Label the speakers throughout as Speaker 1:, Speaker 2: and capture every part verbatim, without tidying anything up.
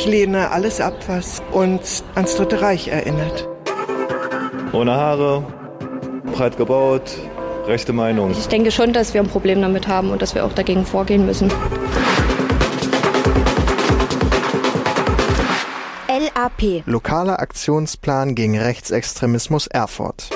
Speaker 1: lehne alles ab, was uns ans Dritte Reich erinnert.
Speaker 2: Ohne Haare, breit gebaut, rechte Meinung.
Speaker 3: Ich denke schon, dass wir ein Problem damit haben und dass wir auch dagegen vorgehen müssen.
Speaker 4: L A P.
Speaker 5: Lokaler Aktionsplan gegen Rechtsextremismus Erfurt.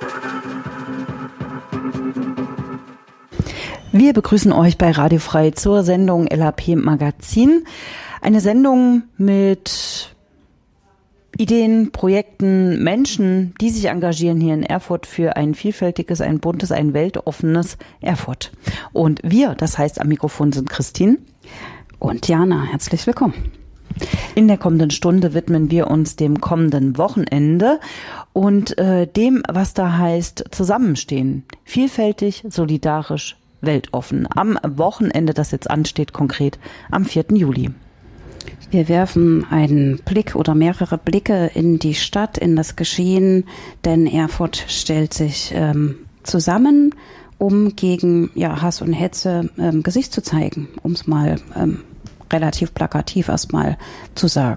Speaker 6: Wir begrüßen euch bei Radio Frei zur Sendung L A P Magazin. Eine Sendung mit Ideen, Projekten, Menschen, die sich engagieren hier in Erfurt für ein vielfältiges, ein buntes, ein weltoffenes Erfurt. Und wir, das heißt am Mikrofon sind Christine
Speaker 7: und Jana. Herzlich willkommen.
Speaker 6: In der kommenden Stunde widmen wir uns dem kommenden Wochenende und äh, dem, was da heißt, zusammenstehen. Vielfältig, solidarisch, weltoffen. Am Wochenende, das jetzt ansteht, konkret am vierten Juli.
Speaker 7: Wir werfen einen Blick oder mehrere Blicke in die Stadt, in das Geschehen, denn Erfurt stellt sich ähm, zusammen, um gegen ja, Hass und Hetze ähm, Gesicht zu zeigen, um es mal ähm, relativ plakativ erstmal zu sagen.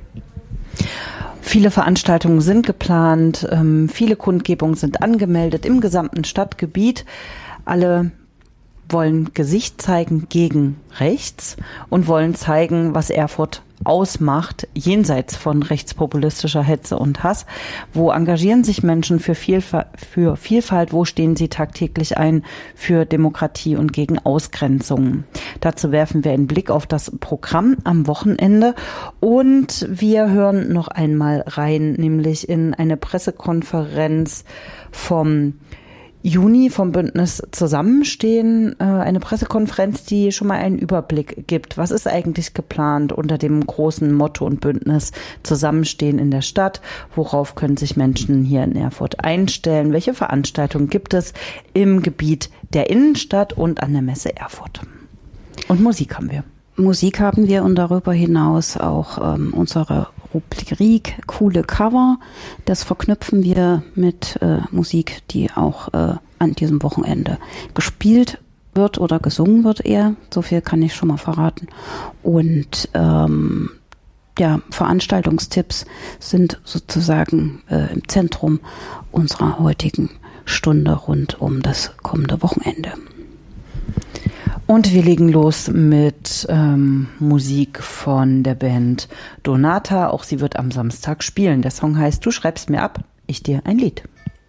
Speaker 6: Viele Veranstaltungen sind geplant, ähm, viele Kundgebungen sind angemeldet im gesamten Stadtgebiet. Alle wollen Gesicht zeigen gegen rechts und wollen zeigen, was Erfurt ausmacht, jenseits von rechtspopulistischer Hetze und Hass. Wo engagieren sich Menschen für Vielfalt, für Vielfalt? Wo stehen sie tagtäglich ein für Demokratie und gegen Ausgrenzungen? Dazu werfen wir einen Blick auf das Programm am Wochenende und wir hören noch einmal rein, nämlich in eine Pressekonferenz vom Juni vom Bündnis Zusammenstehen, eine Pressekonferenz, die schon mal einen Überblick gibt. Was ist eigentlich geplant unter dem großen Motto und Bündnis Zusammenstehen in der Stadt? Worauf können sich Menschen hier in Erfurt einstellen? Welche Veranstaltungen gibt es im Gebiet der Innenstadt und an der Messe Erfurt? Und Musik haben wir.
Speaker 7: Musik haben wir und darüber hinaus auch ähm, unsere Rubrik Coole Cover. Das verknüpfen wir mit äh, Musik, die auch äh, an diesem Wochenende gespielt wird oder gesungen wird eher. So viel kann ich schon mal verraten. Und ähm, ja, Veranstaltungstipps sind sozusagen äh, im Zentrum unserer heutigen Stunde rund um das kommende Wochenende.
Speaker 6: Und wir legen los mit ähm, Musik von der Band Donata. Auch sie wird am Samstag spielen. Der Song heißt Du schreibst mir ab, ich dir ein Lied.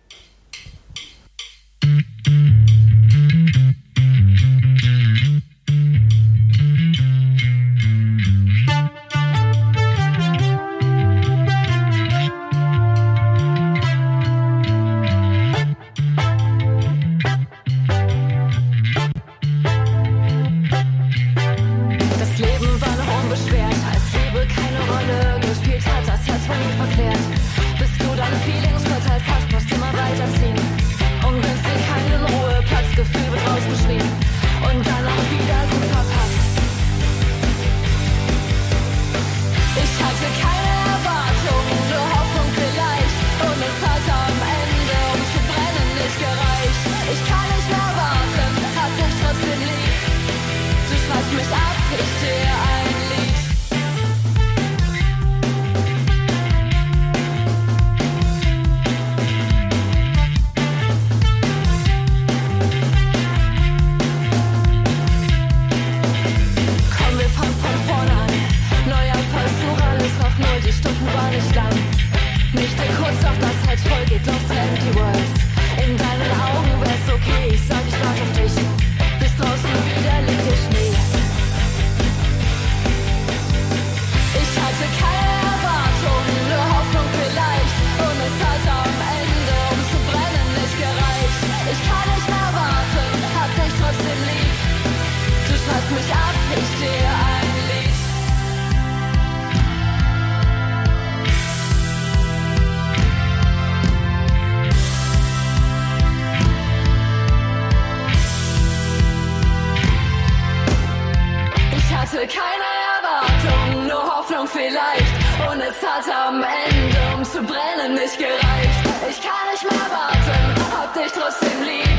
Speaker 8: Keine Erwartung, nur Hoffnung vielleicht. Und es hat am Ende, um zu brennen, nicht gereicht. Ich kann nicht mehr warten, hab dich trotzdem lieb.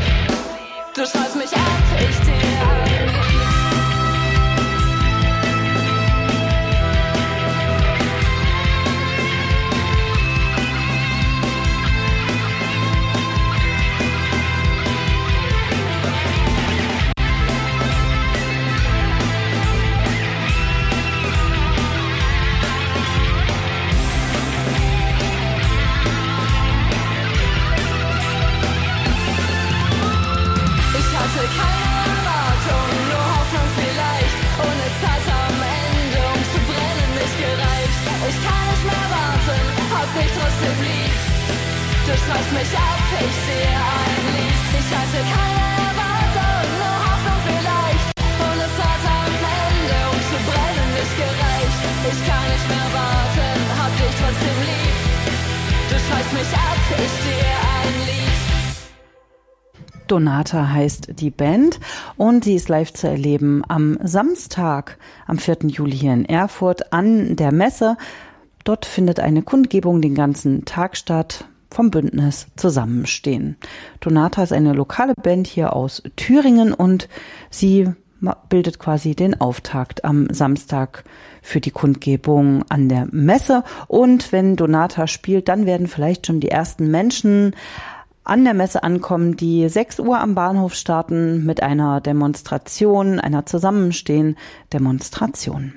Speaker 8: Du schreibst mich ab, ich dir ein Lied. keine Erwartung, nur Hoffnung vielleicht. Und es hat am Ende, um zu brennen, nicht gereicht. Ich kann nicht mehr warten, hab dich trotzdem lieb. Du schreibst mich ab, ich sehe ein Lied. Ich hatte keine Erwartung, nur Hoffnung vielleicht. Und es hat am Ende, um zu brennen, nicht gereicht. Ich kann nicht mehr warten, hab dich trotzdem lieb. Du schreibst mich ab, ich sehe ein Lied.
Speaker 6: Donata heißt die Band und sie ist live zu erleben am Samstag, am vierten Juli hier in Erfurt an der Messe. Dort findet eine Kundgebung den ganzen Tag statt vom Bündnis Zusammenstehen. Donata ist eine lokale Band hier aus Thüringen und sie bildet quasi den Auftakt am Samstag für die Kundgebung an der Messe. Und wenn Donata spielt, dann werden vielleicht schon die ersten Menschen an der Messe ankommen, die sechs Uhr am Bahnhof starten mit einer Demonstration, einer Zusammenstehen-Demonstration.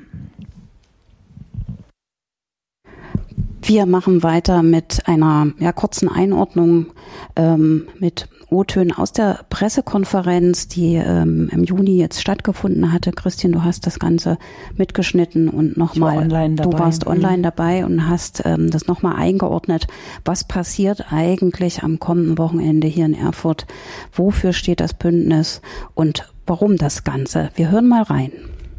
Speaker 7: Wir machen weiter mit einer ja, kurzen Einordnung ähm, mit O-Tönen aus der Pressekonferenz, die ähm, im Juni jetzt stattgefunden hatte. Christian, du hast das Ganze mitgeschnitten und nochmal, du warst online dabei und hast ähm, das nochmal eingeordnet. Was passiert eigentlich am kommenden Wochenende hier in Erfurt? Wofür steht das Bündnis und warum das Ganze? Wir hören mal rein.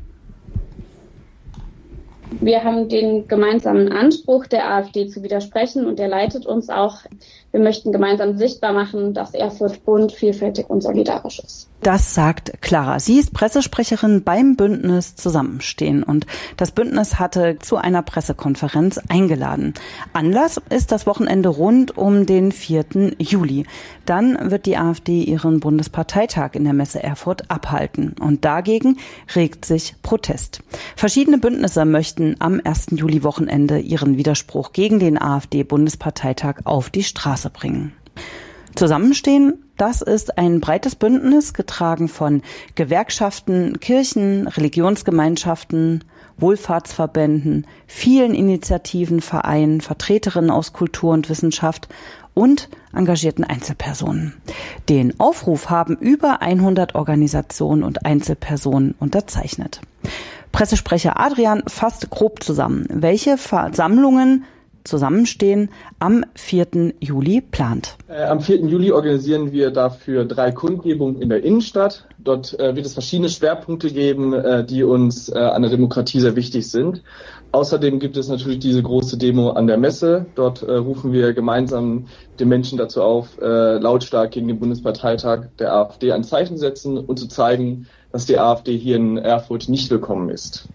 Speaker 4: Wir haben den gemeinsamen Anspruch der AfD zu widersprechen und der leitet uns auch. Wir möchten gemeinsam sichtbar machen, dass Erfurt bunt, vielfältig und solidarisch ist.
Speaker 6: Das sagt Clara. Sie ist Pressesprecherin beim Bündnis Zusammenstehen und das Bündnis hatte zu einer Pressekonferenz eingeladen. Anlass ist das Wochenende rund um den vierten Juli. Dann wird die AfD ihren Bundesparteitag in der Messe Erfurt abhalten und dagegen regt sich Protest. Verschiedene Bündnisse möchten am ersten Juli-Wochenende ihren Widerspruch gegen den AfD-Bundesparteitag auf die Straße bringen. Zusammenstehen, das ist ein breites Bündnis, getragen von Gewerkschaften, Kirchen, Religionsgemeinschaften, Wohlfahrtsverbänden, vielen Initiativen, Vereinen, Vertreterinnen aus Kultur und Wissenschaft und engagierten Einzelpersonen. Den Aufruf haben über hundert Organisationen und Einzelpersonen unterzeichnet. Pressesprecher Adrian fasst grob zusammen, welche Versammlungen Zusammenstehen am vierten Juli plant.
Speaker 9: Äh, am vierten Juli organisieren wir dafür drei Kundgebungen in der Innenstadt. Dort äh, wird es verschiedene Schwerpunkte geben, äh, die uns äh, an der Demokratie sehr wichtig sind. Außerdem gibt es natürlich diese große Demo an der Messe. Dort äh, rufen wir gemeinsam den Menschen dazu auf, äh, lautstark gegen den Bundesparteitag der AfD ein Zeichen setzen und zu zeigen, dass die AfD hier in Erfurt nicht willkommen ist.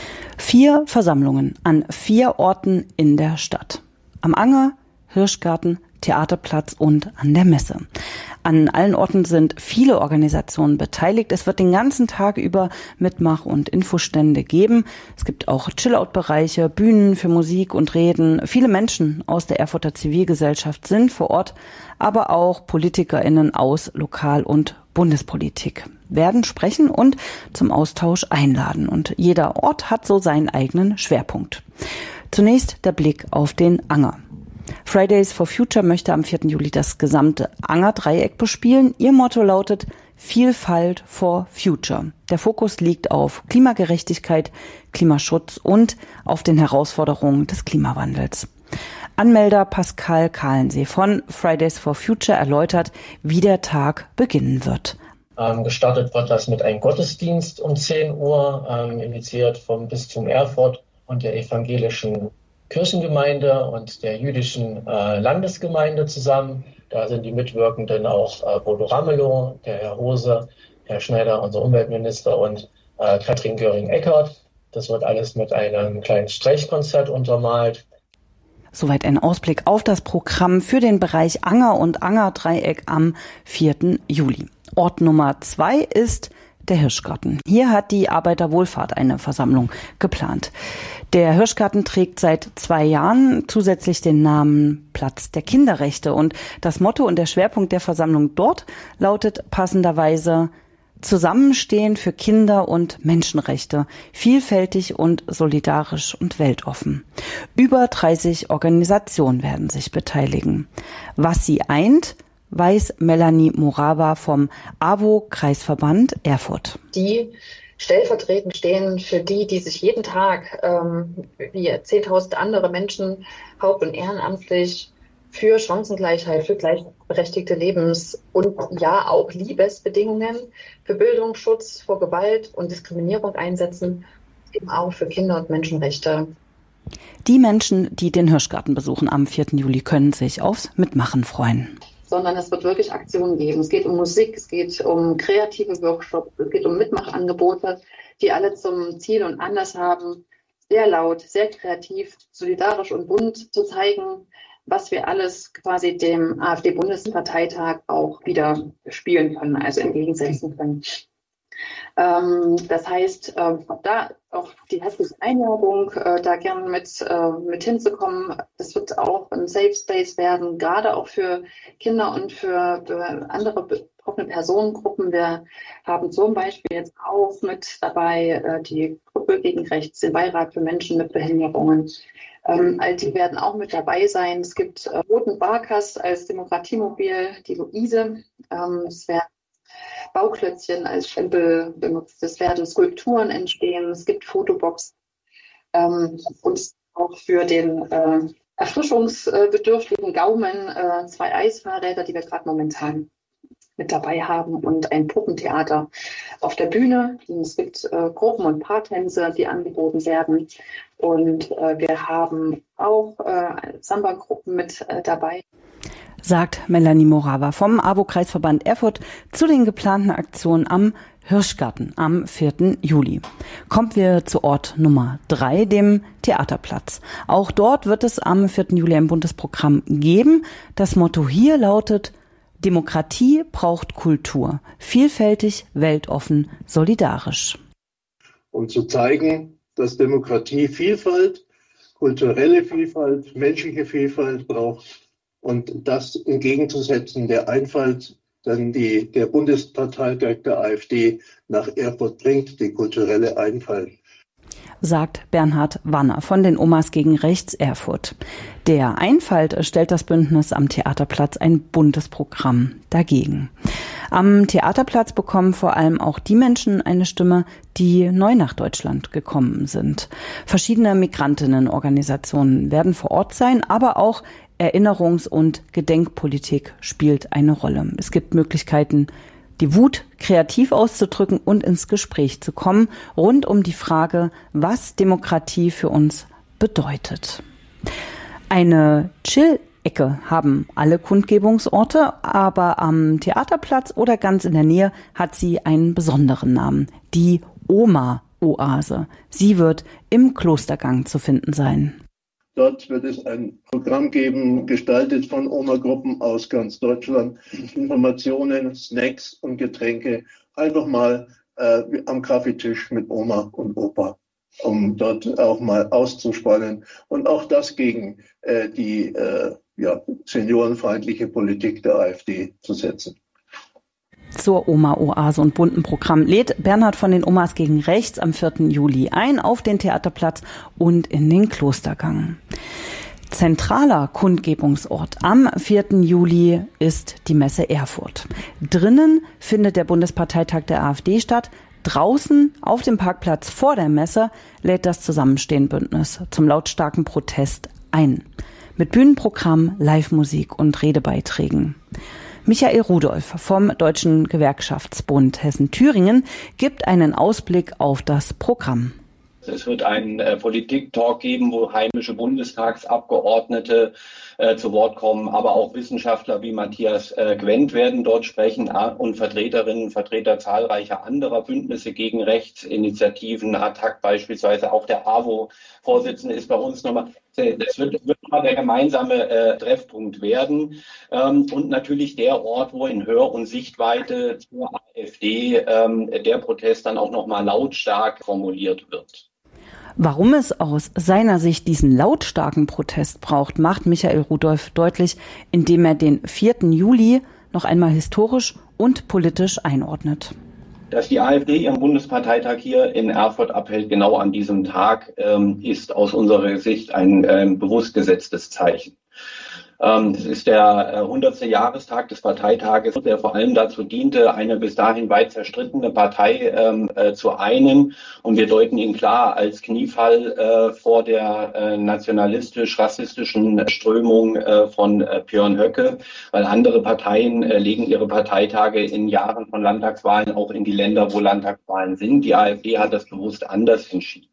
Speaker 6: Vier Versammlungen an vier Orten in der Stadt. Am Anger, Hirschgarten, Theaterplatz und an der Messe. An allen Orten sind viele Organisationen beteiligt. Es wird den ganzen Tag über Mitmach- und Infostände geben. Es gibt auch Chill-Out-Bereiche, Bühnen für Musik und Reden. Viele Menschen aus der Erfurter Zivilgesellschaft sind vor Ort, aber auch PolitikerInnen aus Lokal- und Bundespolitik werden sprechen und zum Austausch einladen. Und jeder Ort hat so seinen eigenen Schwerpunkt. Zunächst der Blick auf den Anger. Fridays for Future möchte am vierten Juli das gesamte Anger-Dreieck bespielen. Ihr Motto lautet Vielfalt for Future. Der Fokus liegt auf Klimagerechtigkeit, Klimaschutz und auf den Herausforderungen des Klimawandels. Anmelder Pascal Kahlensee von Fridays for Future erläutert, wie der Tag beginnen wird.
Speaker 10: Ähm, gestartet wird das mit einem Gottesdienst um zehn Uhr, ähm, initiiert vom Bistum Erfurt und der evangelischen Kirchengemeinde und der jüdischen äh, Landesgemeinde zusammen. Da sind die Mitwirkenden auch äh, Bodo Ramelow, der Herr Hose, Herr Schneider, unser Umweltminister und äh, Katrin Göring-Eckardt. Das wird alles mit einem kleinen Streichkonzert untermalt.
Speaker 6: Soweit ein Ausblick auf das Programm für den Bereich Anger und Anger-Dreieck am vierten Juli. Ort Nummer zwei ist der Hirschgarten. Hier hat die Arbeiterwohlfahrt eine Versammlung geplant. Der Hirschgarten trägt seit zwei Jahren zusätzlich den Namen Platz der Kinderrechte und das Motto und der Schwerpunkt der Versammlung dort lautet passenderweise Zusammenstehen für Kinder- und Menschenrechte, vielfältig und solidarisch und weltoffen. Über dreißig Organisationen werden sich beteiligen. Was sie eint, weiß Melanie Morawa vom A W O-Kreisverband Erfurt.
Speaker 11: Die stellvertretend stehen für die, die sich jeden Tag, ähm, wie zehntausend andere Menschen, haupt- und ehrenamtlich für Chancengleichheit, für gleichberechtigte Lebens- und ja auch Liebesbedingungen, für Bildungsschutz vor Gewalt und Diskriminierung einsetzen, eben auch für Kinder- und Menschenrechte.
Speaker 6: Die Menschen, die den Hirschgarten besuchen am vierten Juli, können sich aufs Mitmachen freuen.
Speaker 11: Sondern es wird wirklich Aktionen geben. Es geht um Musik, es geht um kreative Workshops, es geht um Mitmachangebote, die alle zum Ziel und Anlass haben, sehr laut, sehr kreativ, solidarisch und bunt zu zeigen, was wir alles quasi dem AfD-Bundesparteitag auch wieder spielen können, also entgegensetzen können. Ähm, das heißt, äh, da auch die herzliche Einladung, äh, da gerne mit, äh, mit hinzukommen. Das wird auch ein Safe Space werden, gerade auch für Kinder und für, für andere betroffene Personengruppen. Wir haben zum Beispiel jetzt auch mit dabei äh, die Gruppe gegen Rechts, den Beirat für Menschen mit Behinderungen. Ähm, all die werden auch mit dabei sein. Es gibt äh, Roten Barkas als Demokratiemobil, die Luise. Ähm, es werden Bauklötzchen als Stempel benutzt. Es werden Skulpturen entstehen. Es gibt Fotoboxen. Ähm, und auch für den äh, erfrischungsbedürftigen Gaumen äh, zwei Eisfahrräder, die wir gerade momentan mit dabei haben, und ein Puppentheater auf der Bühne. Es gibt äh, Gruppen- und Paartänze, die angeboten werden. Und äh, wir haben auch äh, Samba-Gruppen mit äh, dabei.
Speaker 6: Sagt Melanie Morawa vom A W O-Kreisverband Erfurt zu den geplanten Aktionen am Hirschgarten am vierten Juli. Kommen wir zu Ort Nummer drei, dem Theaterplatz. Auch dort wird es am vierten Juli ein buntes Programm geben. Das Motto hier lautet: Demokratie braucht Kultur. Vielfältig, weltoffen, solidarisch.
Speaker 12: Um zu zeigen, dass Demokratie Vielfalt, kulturelle Vielfalt, menschliche Vielfalt braucht und das entgegenzusetzen der Einfalt, dann die, der Bundesparteitag der AfD nach Erfurt bringt, die kulturelle Einfalt.
Speaker 6: Sagt Bernhard Wanner von den Omas gegen Rechts Erfurt. Der Einfalt stellt das Bündnis am Theaterplatz ein buntes Programm dagegen. Am Theaterplatz bekommen vor allem auch die Menschen eine Stimme, die neu nach Deutschland gekommen sind. Verschiedene Migrantinnenorganisationen werden vor Ort sein, aber auch Erinnerungs- und Gedenkpolitik spielt eine Rolle. Es gibt Möglichkeiten, die Wut kreativ auszudrücken und ins Gespräch zu kommen, rund um die Frage, was Demokratie für uns bedeutet. Eine Chill-Ecke haben alle Kundgebungsorte, aber am Theaterplatz oder ganz in der Nähe hat sie einen besonderen Namen, die Oma-Oase. Sie wird im Klostergang zu finden sein.
Speaker 12: Dort wird es ein Programm geben, gestaltet von Oma-Gruppen aus ganz Deutschland. Informationen, Snacks und Getränke. Einfach mal äh, am Kaffeetisch mit Oma und Opa, um dort auch mal auszuspannen. Und auch das gegen äh, die äh, ja, seniorenfeindliche Politik der AfD zu setzen.
Speaker 6: Zur Oma-Oase und bunten Programm lädt Bernhard von den Omas gegen Rechts am vierten Juli ein auf den Theaterplatz und in den Klostergang. Zentraler Kundgebungsort am vierten Juli ist die Messe Erfurt. Drinnen findet der Bundesparteitag der AfD statt. Draußen auf dem Parkplatz vor der Messe lädt das Zusammenstehen-Bündnis zum lautstarken Protest ein. Mit Bühnenprogramm, Live-Musik und Redebeiträgen. Michael Rudolph vom Deutschen Gewerkschaftsbund Hessen-Thüringen gibt einen Ausblick auf das Programm.
Speaker 13: Es wird einen äh, Politik-Talk geben, wo heimische Bundestagsabgeordnete äh, zu Wort kommen, aber auch Wissenschaftler wie Matthias äh, Gwendt werden dort sprechen und Vertreterinnen und Vertreter zahlreicher anderer Bündnisse gegen Rechtsinitiativen, A T T A C beispielsweise, auch der A W O-Vorsitzende ist bei uns nochmal. Das wird, wird mal der gemeinsame äh, Treffpunkt werden ähm, und natürlich der Ort, wo in Hör- und Sichtweite zur AfD ähm, der Protest dann auch nochmal lautstark formuliert wird.
Speaker 6: Warum es aus seiner Sicht diesen lautstarken Protest braucht, macht Michael Rudolph deutlich, indem er den vierten Juli noch einmal historisch und politisch einordnet.
Speaker 13: Dass die AfD ihren Bundesparteitag hier in Erfurt abhält, genau an diesem Tag, ähm, ist aus unserer Sicht ein ähm, bewusst gesetztes Zeichen. Es ist der hundertste Jahrestag des Parteitages, der vor allem dazu diente, eine bis dahin weit zerstrittene Partei ähm, äh, zu einen. Und wir deuten ihn klar als Kniefall äh, vor der äh, nationalistisch-rassistischen Strömung äh, von äh, Björn Höcke, weil andere Parteien äh, legen ihre Parteitage in Jahren von Landtagswahlen auch in die Länder, wo Landtagswahlen sind. Die AfD hat das bewusst anders entschieden.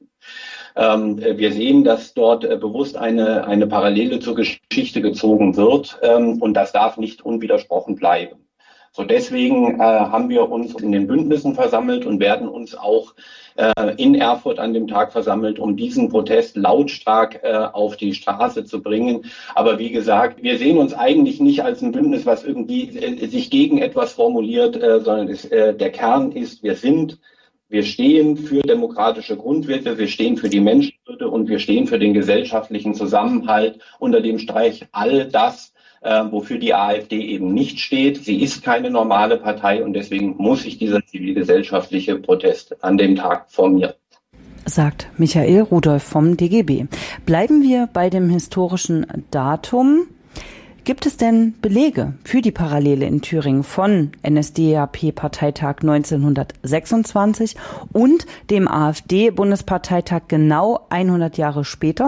Speaker 13: Ähm, wir sehen, dass dort äh, bewusst eine, eine Parallele zur Geschichte gezogen wird, ähm, und das darf nicht unwidersprochen bleiben. So deswegen äh, haben wir uns in den Bündnissen versammelt und werden uns auch äh, in Erfurt an dem Tag versammelt, um diesen Protest lautstark äh, auf die Straße zu bringen. Aber wie gesagt, wir sehen uns eigentlich nicht als ein Bündnis, was irgendwie äh, sich gegen etwas formuliert, äh, sondern es, äh, der Kern ist, wir sind Wir stehen für demokratische Grundwerte, wir stehen für die Menschenwürde und wir stehen für den gesellschaftlichen Zusammenhalt, unter dem Streich all das, äh, wofür die AfD eben nicht steht. Sie ist keine normale Partei und deswegen muss sich dieser zivilgesellschaftliche Protest an dem Tag formieren.
Speaker 6: Sagt Michael Rudolph vom D G B. Bleiben wir bei dem historischen Datum. Gibt es denn Belege für die Parallele in Thüringen von N S D A P-Parteitag neunzehnhundertsechsundzwanzig und dem AfD-Bundesparteitag genau hundert Jahre später?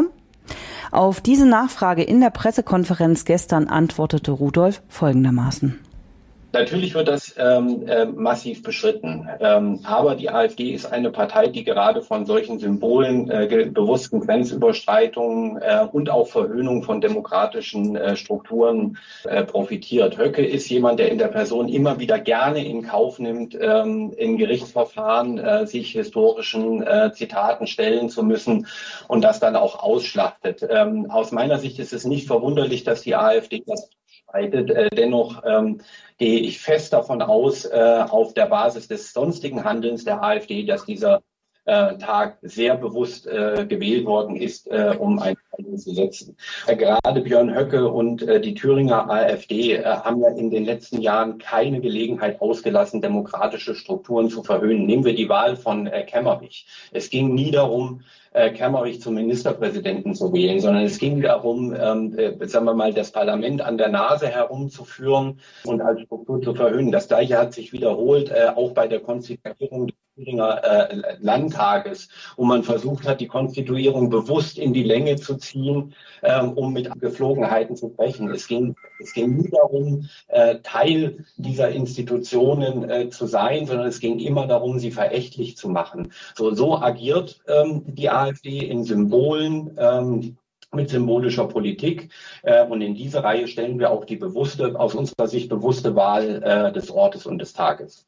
Speaker 6: Auf diese Nachfrage in der Pressekonferenz gestern antwortete Rudolph folgendermaßen.
Speaker 13: Natürlich wird das ähm, äh, massiv beschritten, ähm, aber die AfD ist eine Partei, die gerade von solchen Symbolen, äh, bewussten Grenzüberschreitungen äh, und auch Verhöhnung von demokratischen äh, Strukturen äh, profitiert. Höcke ist jemand, der in der Person immer wieder gerne in Kauf nimmt, ähm, in Gerichtsverfahren äh, sich historischen äh, Zitaten stellen zu müssen und das dann auch ausschlachtet. Ähm, aus meiner Sicht ist es nicht verwunderlich, dass die AfD das bestreitet. Äh, dennoch ähm, gehe ich fest davon aus, äh, auf der Basis des sonstigen Handelns der AfD, dass dieser äh, Tag sehr bewusst äh, gewählt worden ist, äh, um ein Zeichen zu setzen. Äh, gerade Björn Höcke und äh, die Thüringer AfD äh, haben ja in den letzten Jahren keine Gelegenheit ausgelassen, demokratische Strukturen zu verhöhnen. Nehmen wir die Wahl von äh, Kemmerich. Es ging nie darum, äh, Kemmerich zum Ministerpräsidenten zu wählen, sondern es ging darum, ähm, äh, sagen wir mal, das Parlament an der Nase herumzuführen und als Struktur zu verhöhnen. Das Gleiche hat sich wiederholt, äh, auch bei der Konstituierung des Thüringer äh, Landtages, wo man versucht hat, die Konstituierung bewusst in die Länge zu ziehen, äh, um mit Gepflogenheiten zu brechen. Es ging, es ging nie darum, äh, Teil dieser Institutionen äh, zu sein, sondern es ging immer darum, sie verächtlich zu machen. So, so agiert ähm, die AfD in Symbolen, ähm, mit symbolischer Politik. Äh, und in diese Reihe stellen wir auch die bewusste, aus unserer Sicht bewusste Wahl äh, des Ortes und des Tages.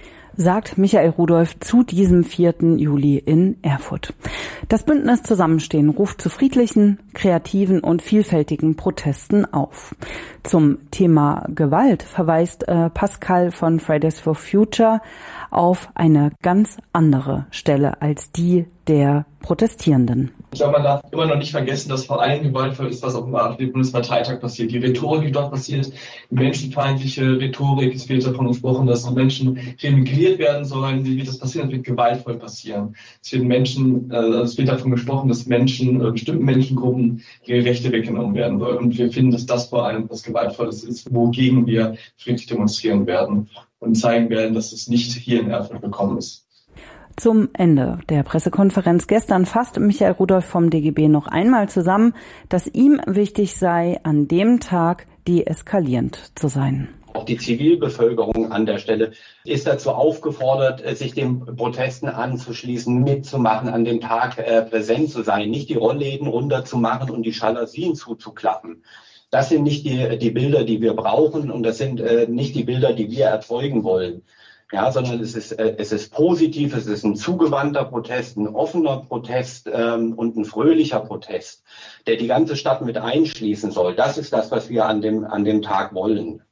Speaker 6: Sagt Michael Rudolph zu diesem vierten Juli in Erfurt. Das Bündnis Zusammenstehen ruft zu friedlichen, kreativen und vielfältigen Protesten auf. Zum Thema Gewalt verweist äh, Pascal von Fridays for Future auf eine ganz andere Stelle als die der Protestierenden.
Speaker 14: Ich glaube, man darf immer noch nicht vergessen, dass vor allem gewaltvoll ist, was auf dem AfD-Bundesparteitag passiert. Die Rhetorik, die dort passiert, die menschenfeindliche Rhetorik. Es wird davon gesprochen, dass Menschen remigriert werden sollen. Wie wird das passieren? Das wird gewaltvoll passieren. Es wird Menschen, äh, es wird davon gesprochen, dass Menschen, äh, bestimmten Menschengruppen ihre Rechte weggenommen werden sollen. Und wir finden, dass das vor allem was Gewaltvolles ist, wogegen wir friedlich demonstrieren werden und zeigen werden, dass es nicht hier in Erfurt gekommen ist.
Speaker 6: Zum Ende der Pressekonferenz gestern fasst Michael Rudolph vom D G B noch einmal zusammen, dass ihm wichtig sei, an dem Tag deeskalierend zu sein.
Speaker 13: Auch die Zivilbevölkerung an der Stelle ist dazu aufgefordert, sich den Protesten anzuschließen, mitzumachen, an dem Tag äh, präsent zu sein, nicht die Rollläden runterzumachen und die Jalousien zuzuklappen. Das sind nicht die, die Bilder, die wir brauchen und das sind äh, nicht die Bilder, die wir erzeugen wollen. Ja, sondern es ist, äh, es ist positiv, es ist ein zugewandter Protest, ein offener Protest ähm, und ein fröhlicher Protest, der die ganze Stadt mit einschließen soll. Das ist das, was wir an dem, an dem Tag wollen.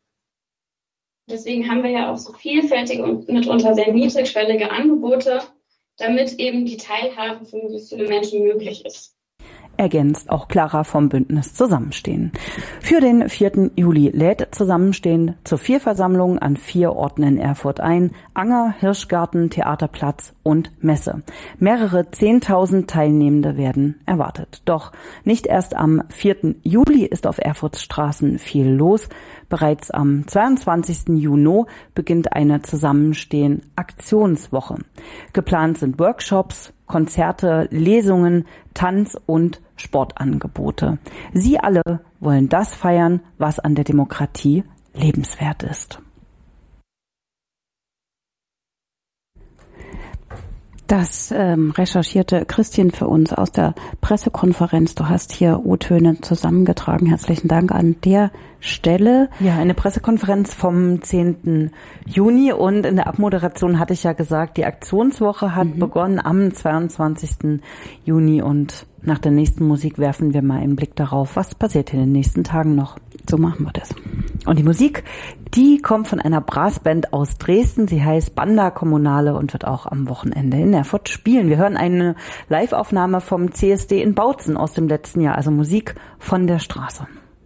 Speaker 4: Deswegen haben wir ja auch so vielfältige und mitunter sehr niedrigschwellige Angebote, damit eben die Teilhabe für möglichst viele Menschen möglich ist.
Speaker 6: ergänzt auch Clara vom Bündnis Zusammenstehen. Für den vierten Juli lädt Zusammenstehen zur Vierversammlung an vier Orten in Erfurt ein: Anger, Hirschgarten, Theaterplatz und Messe. Mehrere Zehntausend Teilnehmende werden erwartet. Doch nicht erst am vierten Juli ist auf Erfurts Straßen viel los. Bereits am zweiundzwanzigsten Juni beginnt eine Zusammenstehen-Aktionswoche. Geplant sind Workshops, Konzerte, Lesungen, Tanz- und Sportangebote. Sie alle wollen das feiern, was an der Demokratie lebenswert ist.
Speaker 7: Das ähm, recherchierte Christian für uns aus der Pressekonferenz. Du hast hier O-Töne zusammengetragen. Herzlichen Dank an der Stelle.
Speaker 6: Ja, eine Pressekonferenz vom zehnten Juni und in der Abmoderation hatte ich ja gesagt, die Aktionswoche hat mhm. begonnen am zweiundzwanzigsten Juni und nach der nächsten Musik werfen wir mal einen Blick darauf, was passiert in den nächsten Tagen noch.
Speaker 7: So machen wir das.
Speaker 6: Und die Musik, die kommt von einer Brassband aus Dresden. Sie heißt Banda Kommunale und wird auch am Wochenende in Erfurt spielen. Wir hören eine Live-Aufnahme vom C S D in Bautzen aus dem letzten Jahr, also Musik von der Straße.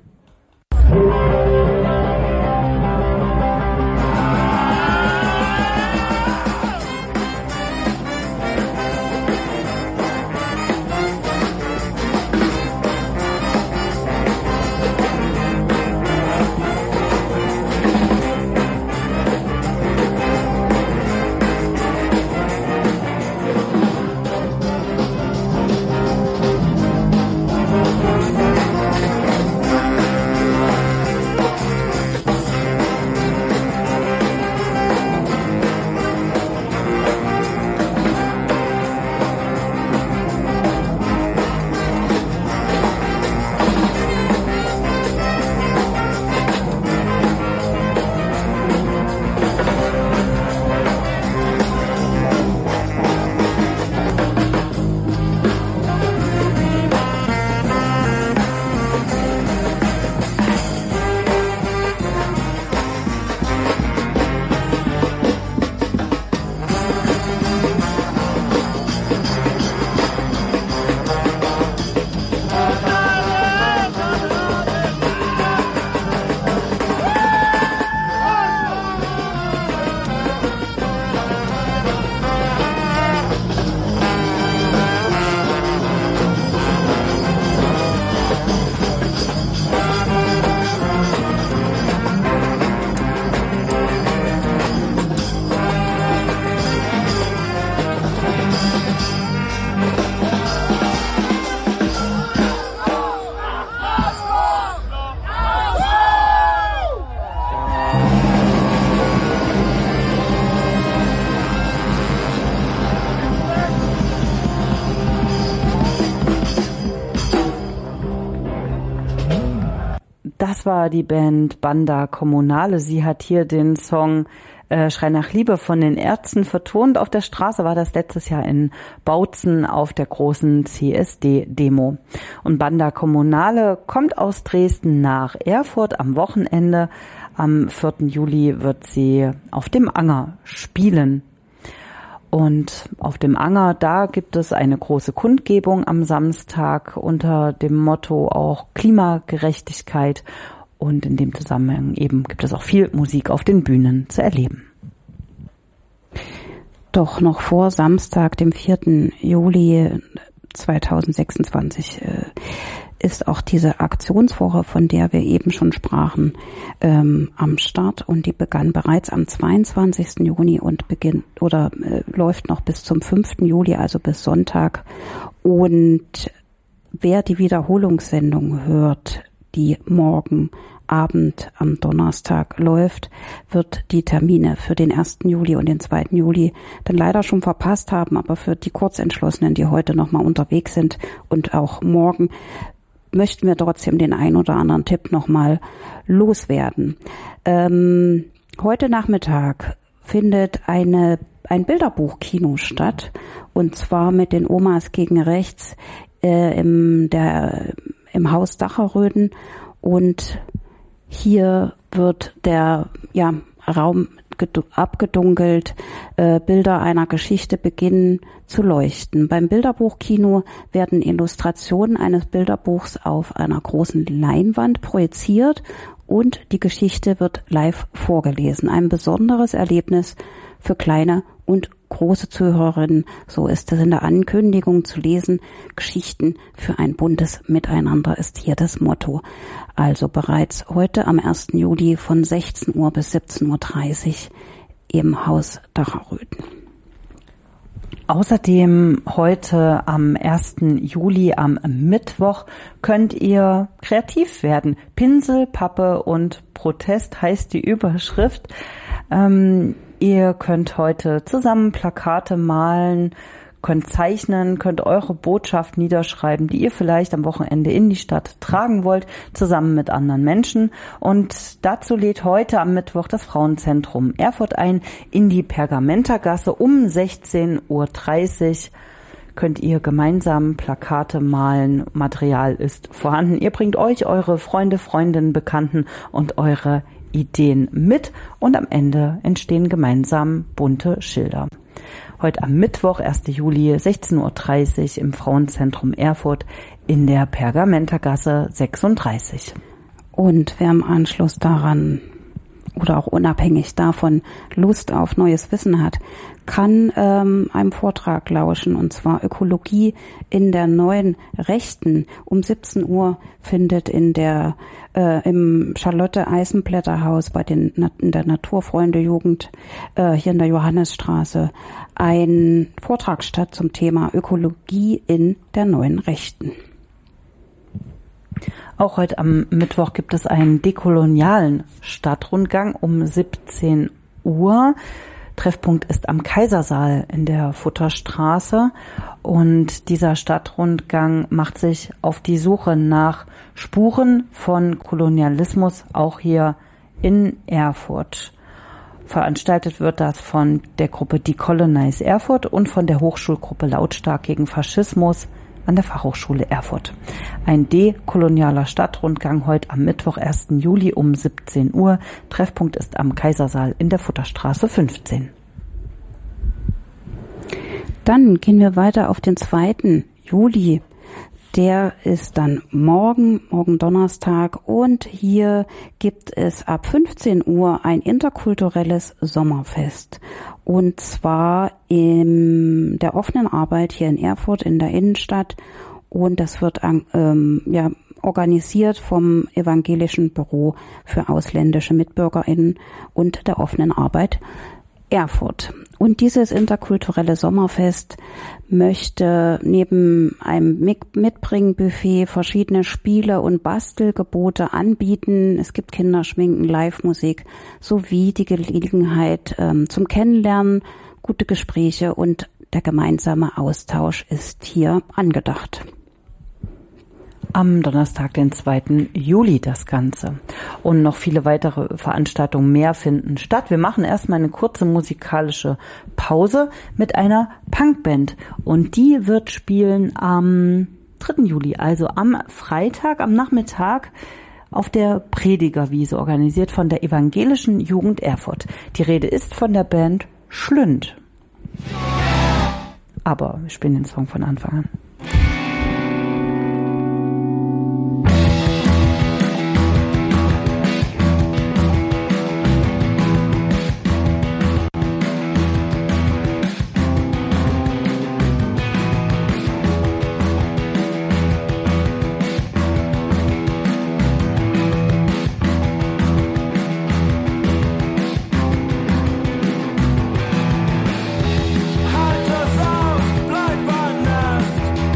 Speaker 6: Das war die Band Banda Kommunale. Sie hat hier den Song äh, Schrei nach Liebe von den Ärzten vertont. Auf der Straße war das letztes Jahr in Bautzen auf der großen C S D-Demo. Und Banda Kommunale kommt aus Dresden nach Erfurt am Wochenende. Am vierten Juli wird sie auf dem Anger spielen. Und auf dem Anger, da gibt es eine große Kundgebung am Samstag unter dem Motto auch Klimagerechtigkeit. Und in dem Zusammenhang eben gibt es auch viel Musik auf den Bühnen zu erleben.
Speaker 7: Doch noch vor Samstag, dem vierten Juli zweitausendsechsundzwanzig, äh, ist auch diese Aktionswoche, von der wir eben schon sprachen, ähm, am Start, und die begann bereits am zweiundzwanzigsten Juni und beginnt oder äh, läuft noch bis zum fünften Juli, also bis Sonntag. Und wer die Wiederholungssendung hört, die morgen Abend am Donnerstag läuft, wird die Termine für den ersten Juli und den zweiten Juli dann leider schon verpasst haben, aber für die Kurzentschlossenen, die heute noch mal unterwegs sind und auch morgen, möchten wir trotzdem den ein oder anderen Tipp noch mal loswerden. Ähm, heute Nachmittag findet eine ein Bilderbuchkino statt, und zwar mit den Omas gegen Rechts äh, im der im Haus Dacherröden, und hier wird der ja Raum abgedunkelt, äh, Bilder einer Geschichte beginnen zu leuchten. Beim Bilderbuchkino werden Illustrationen eines Bilderbuchs auf einer großen Leinwand projiziert und die Geschichte wird live vorgelesen. Ein besonderes Erlebnis für kleine und große Zuhörerinnen, so ist es in der Ankündigung zu lesen. Geschichten für ein buntes Miteinander ist hier das Motto. Also bereits heute am ersten Juli von sechzehn Uhr bis siebzehn Uhr dreißig im Haus Dacherröthen.
Speaker 6: Außerdem heute am ersten Juli, am Mittwoch, könnt ihr kreativ werden. Pinsel, Pappe und Protest heißt die Überschrift. Ähm, ihr könnt heute zusammen Plakate malen, könnt zeichnen, könnt eure Botschaft niederschreiben, die ihr vielleicht am Wochenende in die Stadt tragen wollt, zusammen mit anderen Menschen. Und dazu lädt heute am Mittwoch das Frauenzentrum Erfurt ein in die Pergamentergasse um sechzehn Uhr dreißig. Könnt ihr gemeinsam Plakate malen. Material ist vorhanden. Ihr bringt euch eure Freunde, Freundinnen, Bekannten und eure Ideen mit und am Ende entstehen gemeinsam bunte Schilder. Heute am Mittwoch, ersten Juli, sechzehn Uhr dreißig im Frauenzentrum Erfurt in der Pergamentergasse sechsunddreißig.
Speaker 7: Und wer im Anschluss daran oder auch unabhängig davon Lust auf neues Wissen hat, kann ähm, einem Vortrag lauschen, und zwar Ökologie in der neuen Rechten. Um siebzehn Uhr findet in der äh, im Charlotte-Eisenblätter-Haus bei den in der Naturfreunde-Jugend äh, hier in der Johannesstraße ein Vortrag statt zum Thema Ökologie in der neuen Rechten.
Speaker 6: Auch heute am Mittwoch gibt es einen dekolonialen Stadtrundgang um siebzehn Uhr. Treffpunkt ist am Kaisersaal in der Futterstraße und dieser Stadtrundgang macht sich auf die Suche nach Spuren von Kolonialismus auch hier in Erfurt. Veranstaltet wird das von der Gruppe Decolonize Erfurt und von der Hochschulgruppe Lautstark gegen Faschismus an der Fachhochschule Erfurt. Ein dekolonialer Stadtrundgang heute am Mittwoch, ersten Juli um siebzehn Uhr. Treffpunkt ist am Kaisersaal in der Futterstraße fünfzehn.
Speaker 7: Dann gehen wir weiter auf den zweiten Juli. Der ist dann morgen, morgen Donnerstag, und hier gibt es ab fünfzehn Uhr ein interkulturelles Sommerfest. Und zwar in der offenen Arbeit hier in Erfurt in der Innenstadt. Und das wird ähm, ja, organisiert vom Evangelischen Büro für ausländische MitbürgerInnen und der offenen Arbeit Erfurt. Und dieses interkulturelle Sommerfest möchte neben einem Mitbringbuffet verschiedene Spiele und Bastelgebote anbieten. Es gibt Kinderschminken, Live-Musik sowie die Gelegenheit ähm, zum Kennenlernen, gute Gespräche und der gemeinsame Austausch ist hier angedacht.
Speaker 6: Am Donnerstag, den zweiten Juli das Ganze. Und noch viele weitere Veranstaltungen mehr finden statt. Wir machen erstmal eine kurze musikalische Pause mit einer Punkband. Und die wird spielen am dritten Juli, also am Freitag, am Nachmittag auf der Predigerwiese, organisiert von der Evangelischen Jugend Erfurt. Die Rede ist von der Band Schlünd. Aber wir spielen den Song von Anfang an.
Speaker 15: Halt es aus, bleib beim Nest.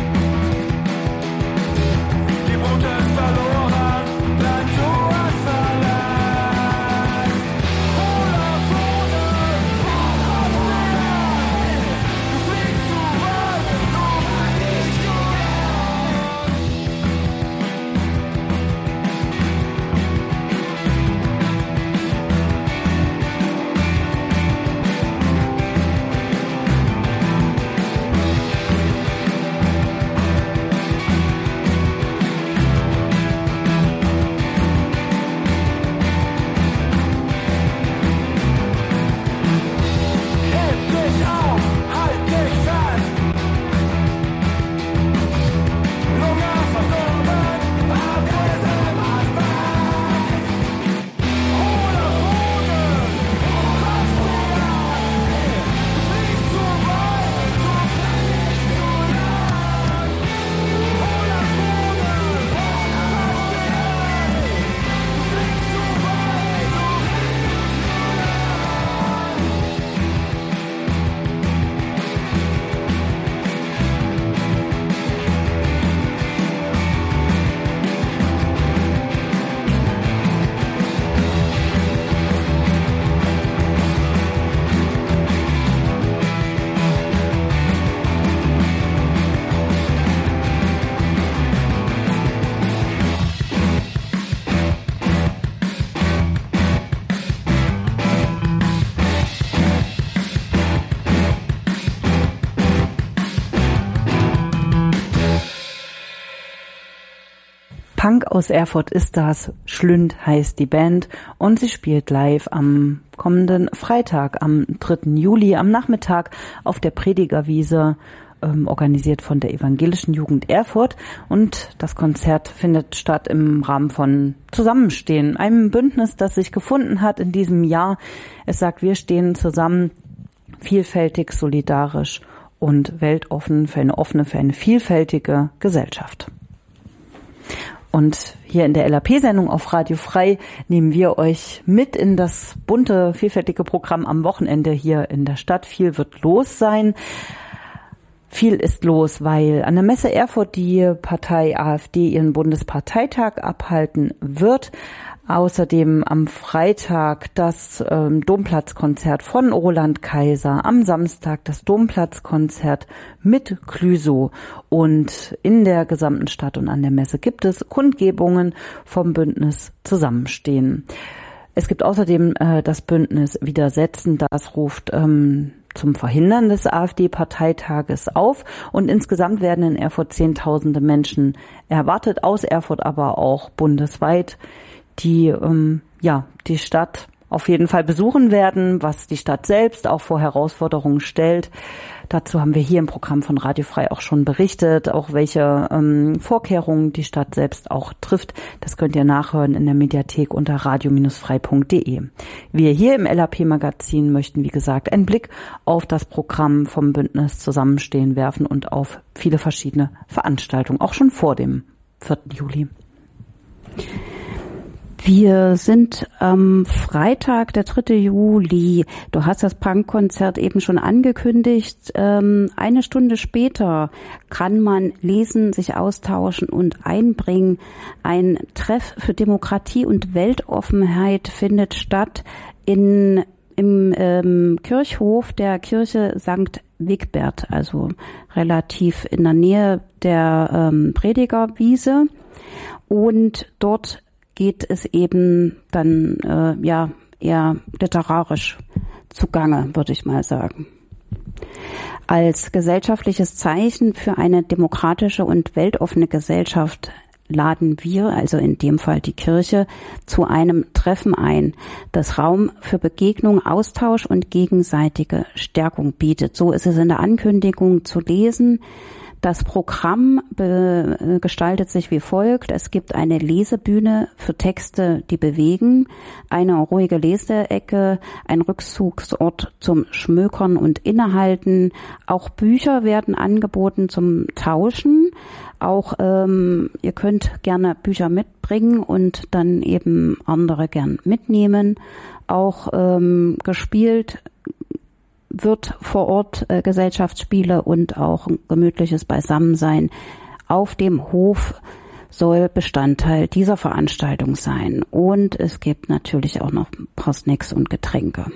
Speaker 6: Punk aus Erfurt ist das. Schlünd heißt die Band und sie spielt live am kommenden Freitag, am dritten Juli, am Nachmittag auf der Predigerwiese, ähm, organisiert von der Evangelischen Jugend Erfurt. Und das Konzert findet statt im Rahmen von Zusammenstehen, einem Bündnis, das sich gefunden hat in diesem Jahr. Es sagt, wir stehen zusammen, vielfältig, solidarisch und weltoffen für eine offene, für eine vielfältige Gesellschaft. Und hier in der L A P-Sendung auf Radio Frei nehmen wir euch mit in das bunte, vielfältige Programm am Wochenende hier in der Stadt. Viel wird los sein. Viel ist los, weil an der Messe Erfurt die Partei AfD ihren Bundesparteitag abhalten wird. Außerdem am Freitag das ähm, Domplatzkonzert von Roland Kaiser, am Samstag das Domplatzkonzert mit Clüso. Und in der gesamten Stadt und an der Messe gibt es Kundgebungen vom Bündnis Zusammenstehen. Es gibt außerdem äh, das Bündnis Widersetzen, das ruft ähm, zum Verhindern des AfD-Parteitages auf. Und insgesamt werden in Erfurt Zehntausende Menschen erwartet, aus Erfurt aber auch bundesweit, die ähm, ja die Stadt auf jeden Fall besuchen werden, was die Stadt selbst auch vor Herausforderungen stellt. Dazu haben wir hier im Programm von Radio Frei auch schon berichtet, auch welche ähm, Vorkehrungen die Stadt selbst auch trifft. Das könnt ihr nachhören in der Mediathek unter radio frei punkt de. Wir hier im L A P-Magazin möchten, wie gesagt, einen Blick auf das Programm vom Bündnis Zusammenstehen werfen und auf viele verschiedene Veranstaltungen, auch schon vor dem vierten Juli.
Speaker 7: Wir sind am Freitag, der dritte Juli. Du hast das Punkkonzert eben schon angekündigt. Ähm, eine Stunde später kann man lesen, sich austauschen und einbringen. Ein Treff für Demokratie und Weltoffenheit findet statt in im ähm, Kirchhof der Kirche Sankt Wigbert, also relativ in der Nähe der ähm, Predigerwiese. Und dort geht es eben dann äh, ja eher literarisch zugange, würde ich mal sagen. Als gesellschaftliches Zeichen für eine demokratische und weltoffene Gesellschaft laden wir, also in dem Fall die Kirche, zu einem Treffen ein, das Raum für Begegnung, Austausch und gegenseitige Stärkung bietet. So ist es in der Ankündigung zu lesen. Das Programm be- gestaltet sich wie folgt. Es gibt eine Lesebühne für Texte, die bewegen, eine ruhige Leseecke, ein Rückzugsort zum Schmökern und Innehalten. Auch Bücher werden angeboten zum Tauschen. Auch ähm, ihr könnt gerne Bücher mitbringen und dann eben andere gern mitnehmen. Auch ähm, gespielt wird vor Ort äh, Gesellschaftsspiele und auch ein gemütliches Beisammensein auf dem Hof soll Bestandteil dieser Veranstaltung sein. Und es gibt natürlich auch noch ein paar Snacks und Getränke.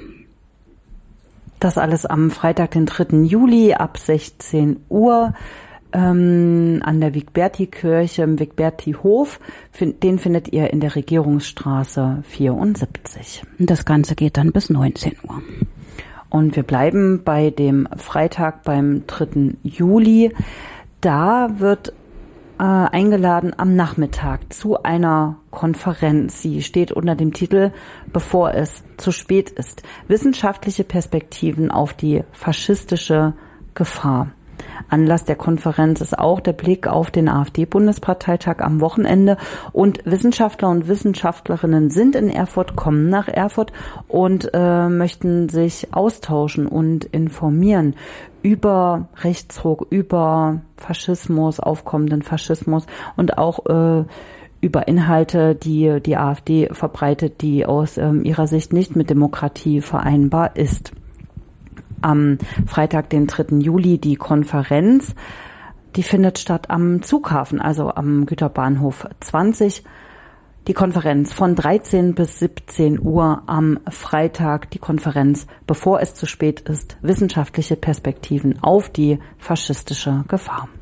Speaker 6: Das alles am Freitag, den dritten Juli ab sechzehn Uhr ähm, an der Wigberti-Kirche im Wigberti-Hof. Den findet ihr in der Regierungsstraße vierundsiebzig.
Speaker 7: Das Ganze geht dann bis neunzehn Uhr.
Speaker 6: Und wir bleiben bei dem Freitag, beim dritten Juli. Da wird äh, eingeladen am Nachmittag zu einer Konferenz. Sie steht unter dem Titel Bevor es zu spät ist. Wissenschaftliche Perspektiven auf die faschistische Gefahr. Anlass der Konferenz ist auch der Blick auf den AfD-Bundesparteitag am Wochenende. Und Wissenschaftler und Wissenschaftlerinnen sind in Erfurt, kommen nach Erfurt und äh, möchten sich austauschen und informieren über Rechtsruck, über Faschismus, aufkommenden Faschismus und auch äh, über Inhalte, die die AfD verbreitet, die aus ähm, ihrer Sicht nicht mit Demokratie vereinbar ist. Am Freitag, den dritten Juli, die Konferenz, die findet statt am Zughafen, also am Güterbahnhof zwanzig. Die Konferenz von dreizehn bis siebzehn Uhr am Freitag, die Konferenz, bevor es zu spät ist, wissenschaftliche Perspektiven auf die faschistische Gefahr.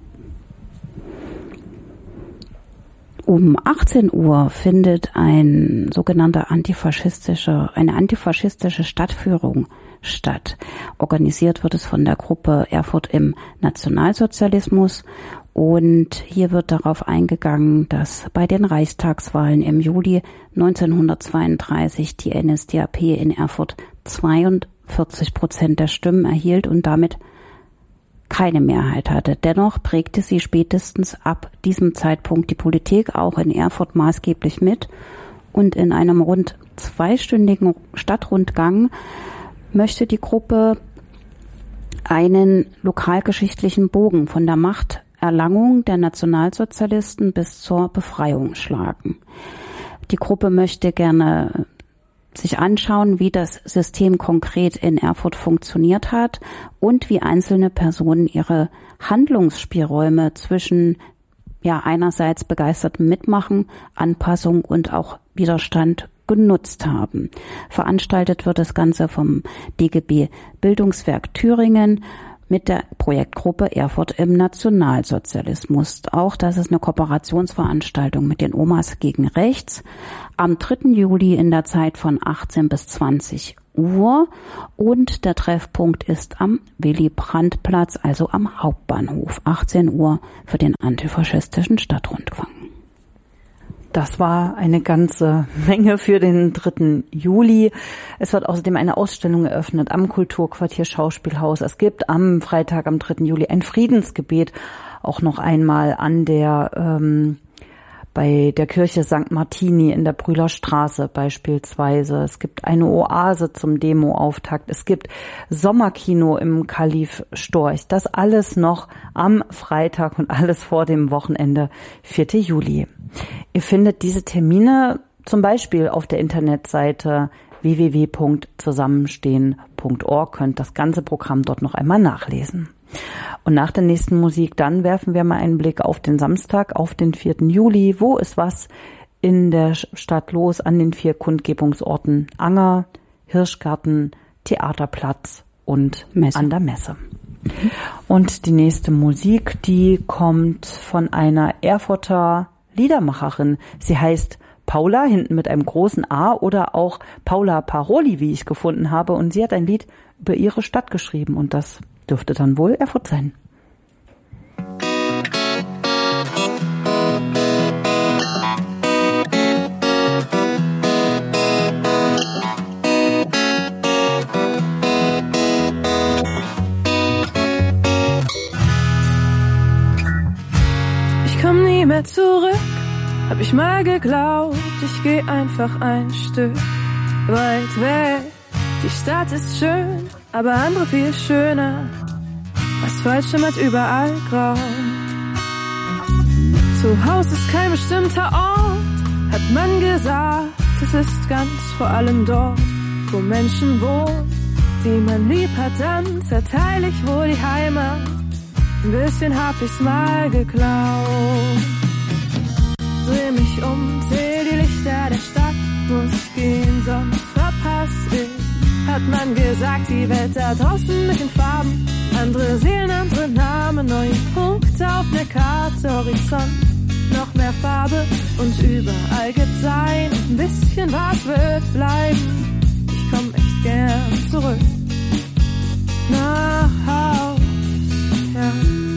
Speaker 7: Um achtzehn Uhr findet ein sogenannter antifaschistischer, eine antifaschistische Stadtführung statt. Organisiert wird es von der Gruppe Erfurt im Nationalsozialismus. Und hier wird darauf eingegangen, dass bei den Reichstagswahlen im Juli neunzehnhundertzweiunddreißig die N S D A P in Erfurt zweiundvierzig Prozent der Stimmen erhielt und damit keine Mehrheit hatte. Dennoch prägte sie spätestens ab diesem Zeitpunkt die Politik auch in Erfurt maßgeblich mit. Und in einem rund zweistündigen Stadtrundgang möchte die Gruppe einen lokalgeschichtlichen Bogen von der Machterlangung der Nationalsozialisten bis zur Befreiung schlagen. Die Gruppe möchte gerne sich anschauen, wie das System konkret in Erfurt funktioniert hat und wie einzelne Personen ihre Handlungsspielräume zwischen ja einerseits begeistertem Mitmachen, Anpassung und auch Widerstand genutzt haben. Veranstaltet wird das Ganze vom D G B Bildungswerk Thüringen mit der Projektgruppe Erfurt im Nationalsozialismus. Auch das ist eine Kooperationsveranstaltung mit den Omas gegen Rechts am dritten Juli in der Zeit von achtzehn bis zwanzig Uhr und der Treffpunkt ist am Willy-Brandt-Platz, also am Hauptbahnhof, achtzehn Uhr für den antifaschistischen Stadtrundgang.
Speaker 6: Das war eine ganze Menge für den dritten Juli. Es wird außerdem eine Ausstellung eröffnet am Kulturquartier Schauspielhaus. Es gibt am Freitag, am dritten Juli, ein Friedensgebet, auch noch einmal an der ähm, bei der Kirche Sankt Martini in der Brühler Straße beispielsweise. Es gibt eine Oase zum Demoauftakt. Es gibt Sommerkino im Kalif Storch. Das alles noch am Freitag und alles vor dem Wochenende, vierten Juli. Ihr findet diese Termine zum Beispiel auf der Internetseite w w w punkt zusammenstehen punkt org, könnt das ganze Programm dort noch einmal nachlesen. Und nach der nächsten Musik, dann werfen wir mal einen Blick auf den Samstag, auf den vierten Juli. Wo ist was in der Stadt los an den vier Kundgebungsorten Anger, Hirschgarten, Theaterplatz und Messe. An der Messe. Und die nächste Musik, die kommt von einer Erfurter Liedermacherin. Sie heißt Paula, hinten mit einem großen A, oder auch Paula Paroli, wie ich gefunden habe. Und sie hat ein Lied über ihre Stadt geschrieben und das dürfte dann wohl Erfurt sein.
Speaker 15: Ich komm nie mehr zurück, hab ich mal geglaubt, ich geh einfach ein Stück weit weg. Die Stadt ist schön, aber andere viel schöner. Asphalt schimmert überall grau. Zu Haus ist kein bestimmter Ort, hat man gesagt. Es ist ganz vor allem dort, wo Menschen wohnen, die man lieb hat. Dann zerteile ich wohl die Heimat. Ein bisschen hab ich's mal geklaut. Dreh mich um, zähl die Lichter der Stadt, muss gehen, sonst verpass ich. Hat man gesagt, die Welt da draußen mit den Farben. Andere Seelen, andere Namen, neue Punkte auf der Karte, Horizont. Noch mehr Farbe und überall gibt Sein. Ein bisschen was wird bleiben. Ich komm echt gern zurück nach Haus, ja.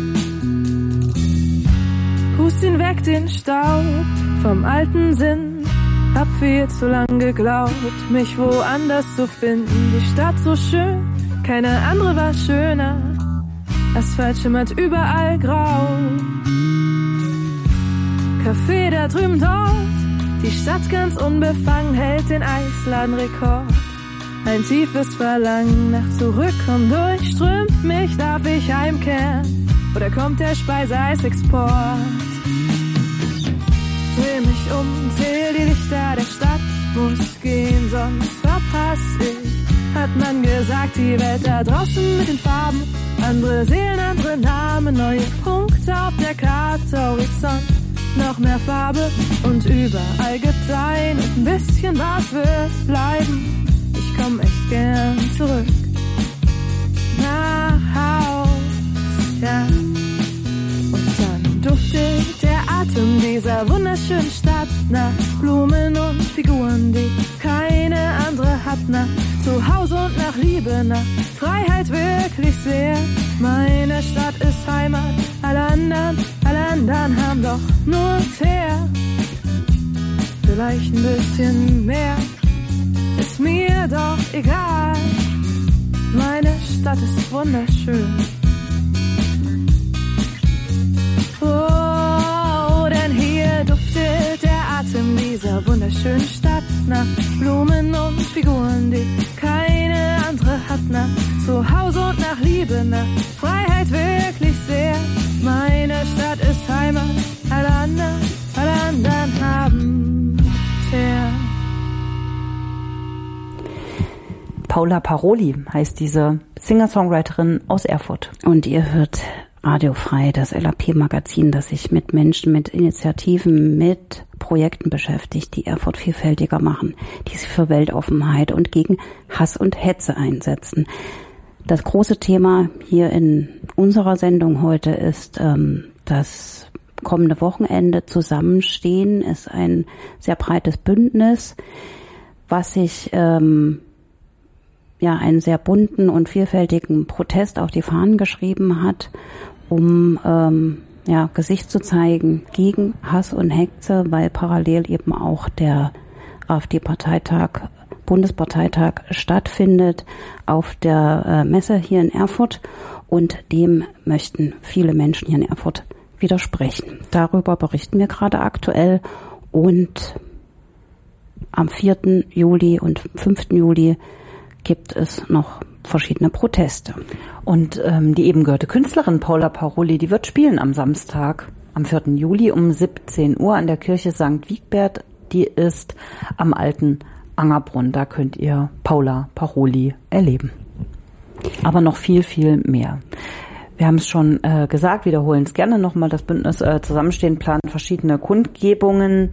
Speaker 15: Pust ihn weg, den Staub vom alten Sinn. Hab viel zu lang geglaubt, mich woanders zu finden. Die Stadt so schön, keine andere war schöner. Asphalt schimmert überall grau. Café da drüben dort, die Stadt ganz unbefangen hält den Eisladenrekord. Ein tiefes Verlangen nach Zurückkommen durchströmt mich, darf ich heimkehren? Oder kommt der Speiseeisexport? Dreh mich um, zähl die Lichter der Stadt, muss gehen, sonst verpass ich. Hat man gesagt, die Welt da draußen mit den Farben. Andere Seelen, andere Namen, neue Punkte auf der Karte, Horizont. Noch mehr Farbe und überall gibt Sein. Und ein bisschen was wird bleiben. Ich komm echt gern zurück nach Haus, ja. Duftet der Atem dieser wunderschönen Stadt nach Blumen und Figuren, die keine andere hat, nach Zuhause und nach Liebe. Liebe nach Freiheit wirklich sehr. Meine Stadt ist Heimat, alle anderen, alle anderen haben doch nur Teer. Vielleicht ein bisschen mehr, ist mir doch egal. Meine Stadt ist wunderschön. Oh, denn hier duftet der Atem dieser wunderschönen Stadt nach Blumen und Figuren, die keine andere hat, nach Zuhause und nach Liebe, nach Freiheit wirklich sehr. Meine Stadt ist Heimat, alle anderen, alle anderen haben Teer.
Speaker 6: Paula Paroli heißt diese Singer-Songwriterin aus Erfurt.
Speaker 7: Und ihr hört Radiofrei, das L A P-Magazin, das sich mit Menschen, mit Initiativen, mit Projekten beschäftigt, die Erfurt vielfältiger machen, die sich für Weltoffenheit und gegen Hass und Hetze einsetzen. Das große Thema hier in unserer Sendung heute ist ähm, das kommende Wochenende Zusammenstehen, ist ein sehr breites Bündnis, was sich ähm, ja einen sehr bunten und vielfältigen Protest auf die Fahnen geschrieben hat, um ähm, ja Gesicht zu zeigen gegen Hass und Hetze, weil parallel eben auch der AfD-Parteitag, Bundesparteitag stattfindet auf der äh, Messe hier in Erfurt, und dem möchten viele Menschen hier in Erfurt widersprechen. Darüber berichten wir gerade aktuell, und am vierten Juli und fünften Juli gibt es noch verschiedene Proteste.
Speaker 6: Und ähm, die eben gehörte Künstlerin Paula Paroli, die wird spielen am Samstag, am vierten Juli um siebzehn Uhr an der Kirche Sankt Wigbert. Die ist am alten Angerbrunnen. Da könnt ihr Paula Paroli erleben. Aber noch viel, viel mehr. Wir haben es schon äh, gesagt, wiederholen es gerne nochmal. Das Bündnis äh, Zusammenstehen plant verschiedene Kundgebungen.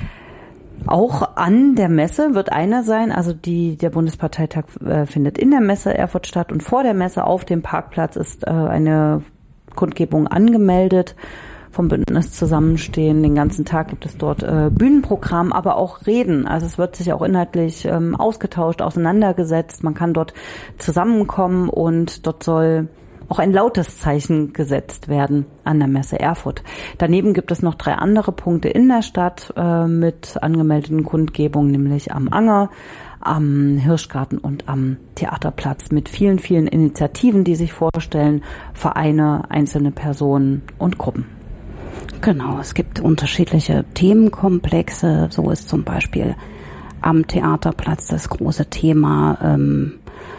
Speaker 6: Auch an der Messe wird eine sein, also die, der Bundesparteitag äh, findet in der Messe Erfurt statt, und vor der Messe auf dem Parkplatz ist äh, eine Kundgebung angemeldet vom Bündnis Zusammenstehen. Den ganzen Tag gibt es dort äh, Bühnenprogramm, aber auch Reden. Also es wird sich auch inhaltlich ähm, ausgetauscht, auseinandergesetzt. Man kann dort zusammenkommen, und dort soll auch ein lautes Zeichen gesetzt werden an der Messe Erfurt. Daneben gibt es noch drei andere Punkte in der Stadt äh, mit angemeldeten Kundgebungen, nämlich am Anger, am Hirschgarten und am Theaterplatz, mit vielen, vielen Initiativen, die sich vorstellen, Vereine, einzelne Personen und Gruppen.
Speaker 7: Genau, es gibt unterschiedliche Themenkomplexe. So ist zum Beispiel am Theaterplatz das große Thema ähm,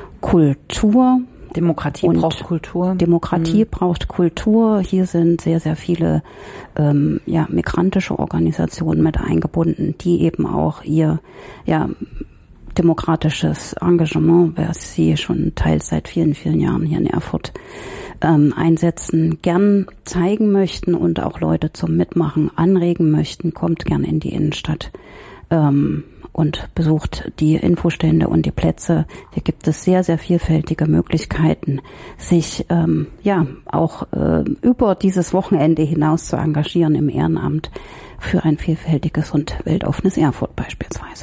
Speaker 7: Kultur.
Speaker 6: Demokratie und braucht Kultur.
Speaker 7: Demokratie mhm. braucht Kultur. Hier sind sehr, sehr viele ähm, ja, migrantische Organisationen mit eingebunden, die eben auch ihr ja, demokratisches Engagement, was sie schon teils seit vielen, vielen Jahren hier in Erfurt ähm, einsetzen, gern zeigen möchten und auch Leute zum Mitmachen anregen möchten. Kommt gern in die Innenstadt ähm, und besucht die Infostände und die Plätze. Hier gibt es sehr, sehr vielfältige Möglichkeiten, sich ähm, ja auch äh, über dieses Wochenende hinaus zu engagieren im Ehrenamt für ein vielfältiges und weltoffenes Erfurt beispielsweise.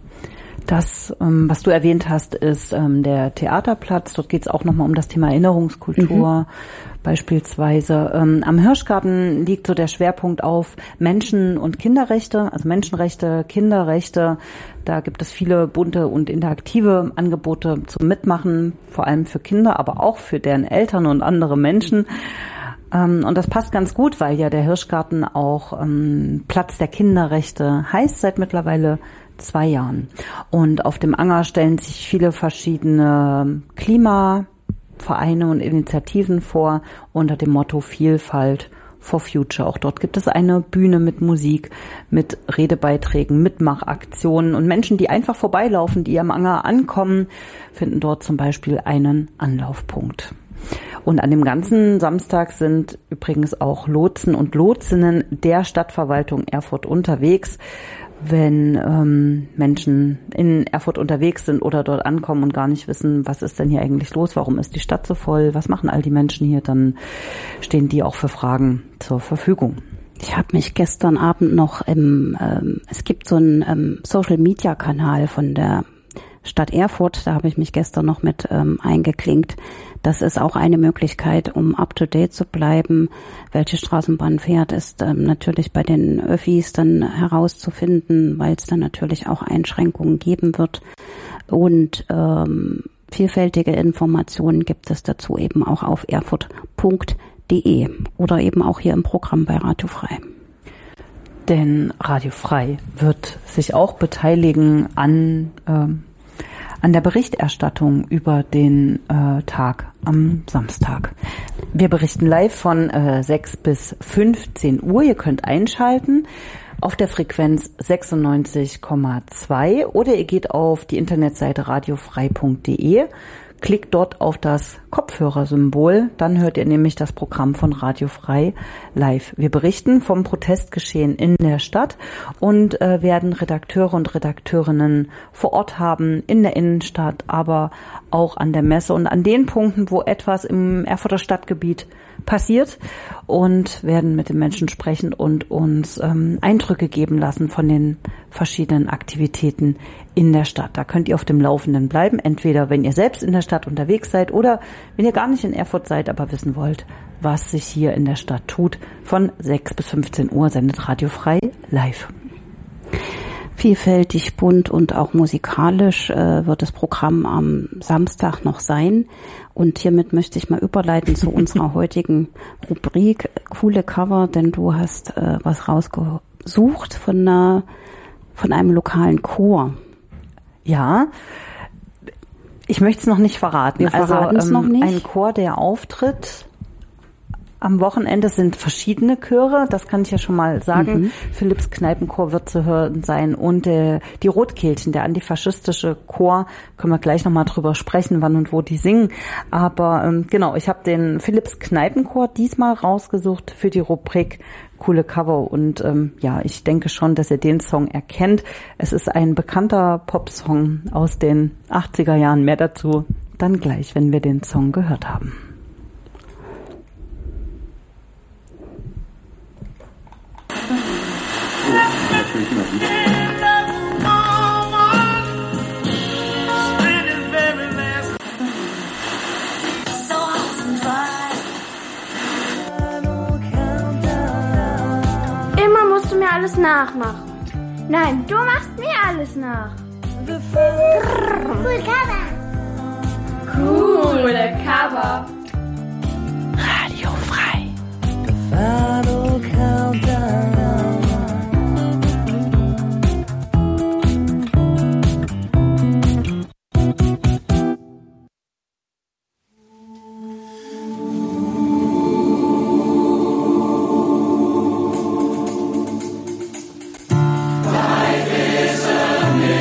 Speaker 6: Das, ähm, was du erwähnt hast, ist ähm, der Theaterplatz. Dort geht es auch nochmal um das Thema Erinnerungskultur. Mhm. Beispielsweise ähm, am Hirschgarten liegt so der Schwerpunkt auf Menschen- und Kinderrechte, also Menschenrechte, Kinderrechte. Da gibt es viele bunte und interaktive Angebote zum Mitmachen, vor allem für Kinder, aber auch für deren Eltern und andere Menschen. Ähm, und das passt ganz gut, weil ja der Hirschgarten auch ähm, Platz der Kinderrechte heißt seit mittlerweile zwei Jahren. Und auf dem Anger stellen sich viele verschiedene Klimavereine und Initiativen vor unter dem Motto Vielfalt for Future. Auch dort gibt es eine Bühne mit Musik, mit Redebeiträgen, Mitmachaktionen, und Menschen, die einfach vorbeilaufen, die am Anger ankommen, finden dort zum Beispiel einen Anlaufpunkt. Und an dem ganzen Samstag sind übrigens auch Lotsen und Lotsinnen der Stadtverwaltung Erfurt unterwegs. Wenn ähm, Menschen in Erfurt unterwegs sind oder dort ankommen und gar nicht wissen, was ist denn hier eigentlich los, warum ist die Stadt so voll, was machen all die Menschen hier, dann stehen die auch für Fragen zur Verfügung.
Speaker 7: Ich habe mich gestern Abend noch im, ähm, es gibt so einen ähm, Social-Media-Kanal von der Stadt Erfurt, da habe ich mich gestern noch mit ähm, eingeklinkt. Das ist auch eine Möglichkeit, um up-to-date zu bleiben. Welche Straßenbahn fährt, ist ähm, natürlich bei den Öffis dann herauszufinden, weil es dann natürlich auch Einschränkungen geben wird. Und ähm, vielfältige Informationen gibt es dazu eben auch auf erfurt punkt de oder eben auch hier im Programm bei Radio Frei.
Speaker 6: Denn Radio Frei wird sich auch beteiligen an, ähm, an der Berichterstattung über den äh, Tag am Samstag. Wir berichten live von äh, sechs bis fünfzehn Uhr. Ihr könnt einschalten auf der Frequenz sechsundneunzig Komma zwei oder ihr geht auf die Internetseite radiofrei punkt de. Klickt dort auf das Kopfhörersymbol, dann hört ihr nämlich das Programm von Radio Frei live. Wir berichten vom Protestgeschehen in der Stadt und äh, werden Redakteure und Redakteurinnen vor Ort haben, in der Innenstadt, aber auch an der Messe und an den Punkten, wo etwas im Erfurter Stadtgebiet passiert, und werden mit den Menschen sprechen und uns ähm, Eindrücke geben lassen von den verschiedenen Aktivitäten in der Stadt. Da könnt ihr auf dem Laufenden bleiben, entweder wenn ihr selbst in der Stadt unterwegs seid oder wenn ihr gar nicht in Erfurt seid, aber wissen wollt, was sich hier in der Stadt tut. Von sechs bis fünfzehn Uhr sendet Radio Frei live.
Speaker 7: Vielfältig, bunt und auch musikalisch äh, wird das Programm am Samstag noch sein. Und hiermit möchte ich mal überleiten zu unserer heutigen Rubrik Coole Cover, denn du hast äh, was rausgesucht von, einer, von einem lokalen Chor.
Speaker 6: Ja, ich möchte es noch nicht verraten.
Speaker 7: Wir verraten es
Speaker 6: also, ähm,
Speaker 7: noch nicht.
Speaker 6: Ein Chor, der auftritt am Wochenende, sind verschiedene Chöre, das kann ich ja schon mal sagen. Mhm. Philipps Kneipenchor wird zu hören sein und äh, die Rotkehlchen, der antifaschistische Chor, können wir gleich nochmal drüber sprechen, wann und wo die singen. Aber ähm, genau, ich habe den Philipps Kneipenchor diesmal rausgesucht für die Rubrik Coole Cover und ähm, ja, ich denke schon, dass ihr den Song erkennt. Es ist ein bekannter Popsong aus den achtziger Jahren. Mehr dazu dann gleich, wenn wir den Song gehört haben.
Speaker 16: Immer musst du mir alles nachmachen. Nein, du machst mir alles nach. Cool Cover. Coole Cover.
Speaker 8: Radio Frei.
Speaker 17: Final countdown.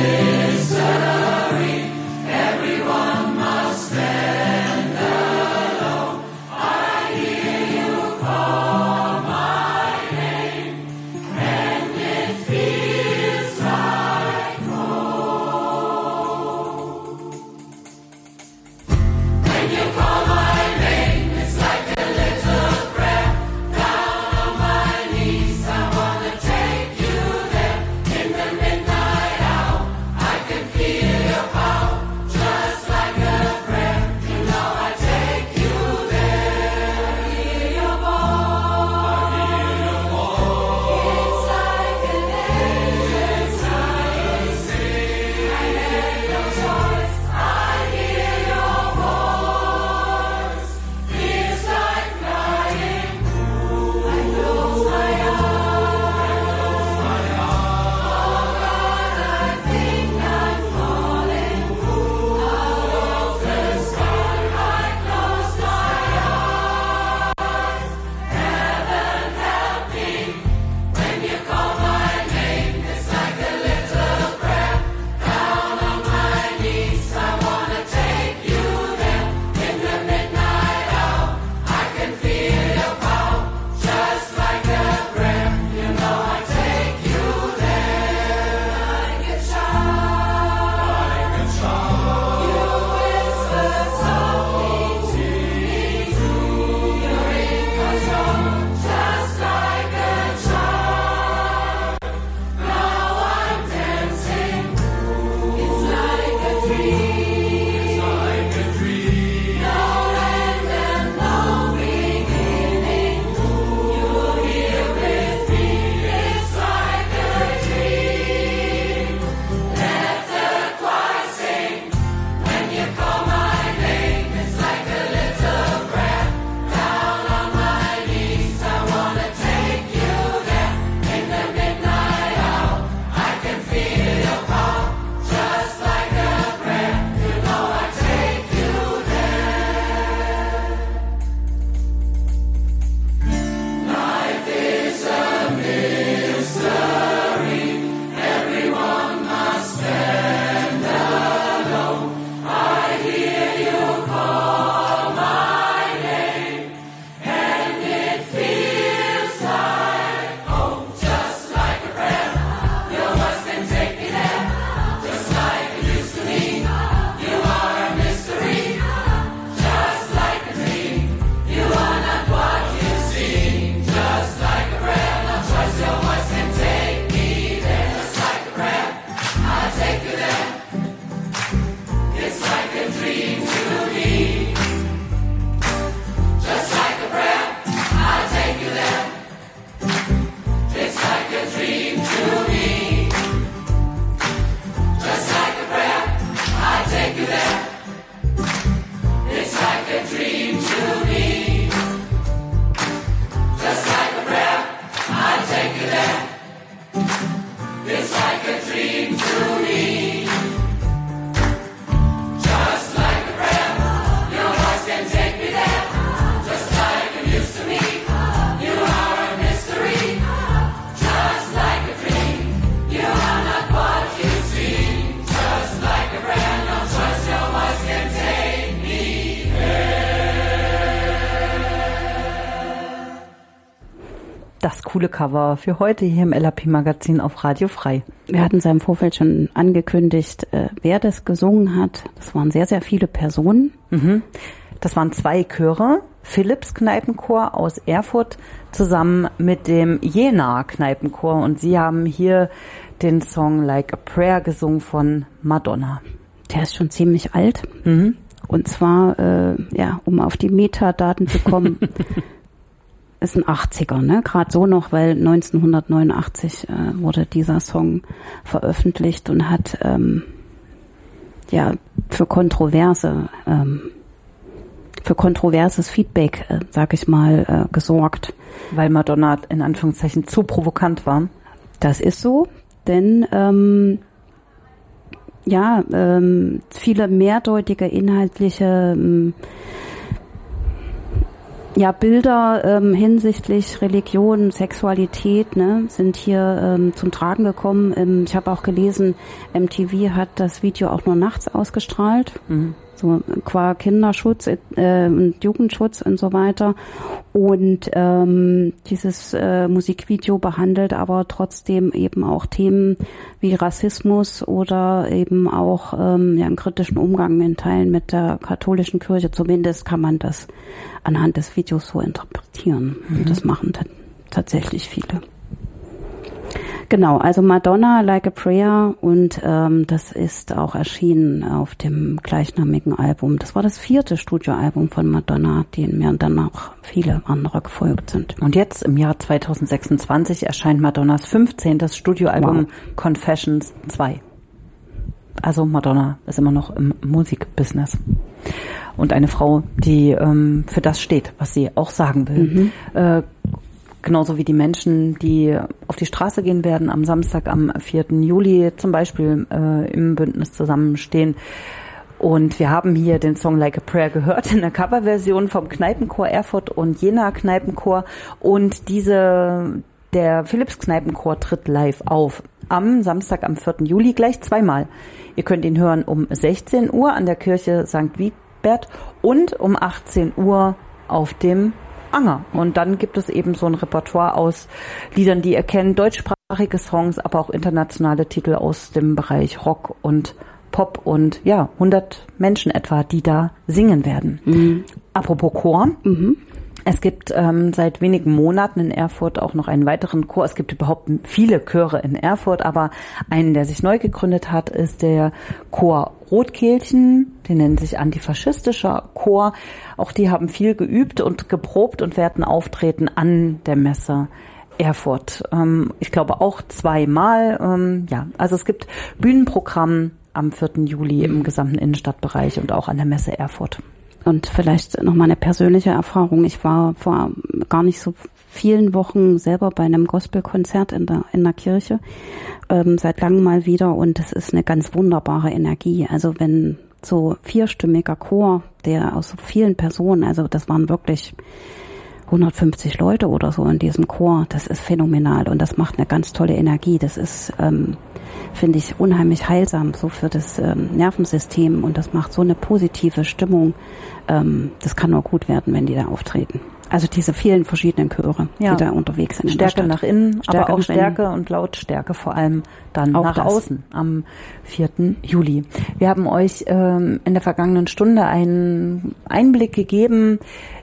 Speaker 8: Everyone must stand up.
Speaker 6: Das coole Cover für heute hier im L A P-Magazin auf Radio Frei.
Speaker 7: Wir hatten es ja im Vorfeld schon angekündigt, äh, wer das gesungen hat. Das waren sehr, sehr viele Personen.
Speaker 6: Mhm. Das waren zwei Chöre, Philipps Kneipenchor aus Erfurt zusammen mit dem Jena Kneipenchor. Und sie haben hier den Song Like a Prayer gesungen von Madonna.
Speaker 7: Der ist schon ziemlich alt.
Speaker 6: Mhm.
Speaker 7: Und zwar, äh, ja, um auf die Metadaten zu kommen, ist ein achtziger, ne? Gerade so noch, weil neunzehnhundertneunundachtzig äh, wurde dieser Song veröffentlicht und hat ähm, ja für kontroverse, ähm, für kontroverses Feedback, äh, sag ich mal, äh, gesorgt.
Speaker 6: Weil Madonna in Anführungszeichen zu provokant war.
Speaker 7: Das ist so, denn ähm, ja, ähm, viele mehrdeutige inhaltliche ähm, ja, Bilder ähm, hinsichtlich Religion, Sexualität, ne, sind hier ähm, zum Tragen gekommen. Ähm, ich habe auch gelesen, M T V hat das Video auch nur nachts ausgestrahlt. Mhm. So qua Kinderschutz äh, und Jugendschutz und so weiter. Und ähm, dieses äh, Musikvideo behandelt aber trotzdem eben auch Themen wie Rassismus oder eben auch ähm, ja, einen kritischen Umgang in Teilen mit der katholischen Kirche. Zumindest kann man das anhand des Videos so interpretieren. Mhm. Und das machen t- tatsächlich viele. Genau, also Madonna, Like a Prayer, und ähm, das ist auch erschienen auf dem gleichnamigen Album. Das war das vierte Studioalbum von Madonna, denen mir dann auch viele andere gefolgt sind.
Speaker 6: Und jetzt im Jahr zweitausendsechsundzwanzig erscheint Madonnas fünfzehntes Studioalbum wow. Confessions zwei. Also Madonna ist immer noch im Musikbusiness. Und eine Frau, die ähm, für das steht, was sie auch sagen will. Mhm. Äh, Genauso wie die Menschen, die auf die Straße gehen werden am Samstag, am vierten Juli zum Beispiel äh, im Bündnis zusammenstehen. Und wir haben hier den Song Like a Prayer gehört in der Coverversion vom Kneipenchor Erfurt und Jena Kneipenchor. Und diese, der Philipps Kneipenchor tritt live auf am Samstag, am vierten Juli, gleich zweimal. Ihr könnt ihn hören um sechzehn Uhr an der Kirche Sankt Wigbert und um achtzehn Uhr auf dem Anger. Und dann gibt es eben so ein Repertoire aus Liedern, die ihr kennt, deutschsprachige Songs, aber auch internationale Titel aus dem Bereich Rock und Pop und ja, hundert Menschen etwa, die da singen werden. Mhm. Apropos Chor. Mhm. Es gibt ähm, seit wenigen Monaten in Erfurt auch noch einen weiteren Chor. Es gibt überhaupt viele Chöre in Erfurt, aber einen, der sich neu gegründet hat, ist der Chor Rotkehlchen. Die nennen sich antifaschistischer Chor. Auch die haben viel geübt und geprobt und werden auftreten an der Messe Erfurt. Ähm, ich glaube auch zweimal. Ähm, ja, also es gibt Bühnenprogramm am vierten Juli im gesamten Innenstadtbereich und auch an der Messe Erfurt.
Speaker 7: Und vielleicht noch mal eine persönliche Erfahrung. Ich war vor gar nicht so vielen Wochen selber bei einem Gospelkonzert in der in der Kirche, ähm, seit langem mal wieder, und das ist eine ganz wunderbare Energie. Also wenn so vierstimmiger Chor, der aus so vielen Personen, also das waren wirklich hundertfünfzig Leute oder so in diesem Chor, das ist phänomenal und das macht eine ganz tolle Energie. Das ist, ähm, finde ich, unheimlich heilsam so für das ähm, Nervensystem, und das macht so eine positive Stimmung. Ähm, das kann nur gut werden, wenn die da auftreten. Also diese vielen verschiedenen Chöre, ja, die da unterwegs sind.
Speaker 6: Stärke nach innen, Stärke aber auch Stärke innen. Und Lautstärke vor allem dann auch nach das. Außen am vierten Juli. Wir haben euch ähm, in der vergangenen Stunde einen Einblick gegeben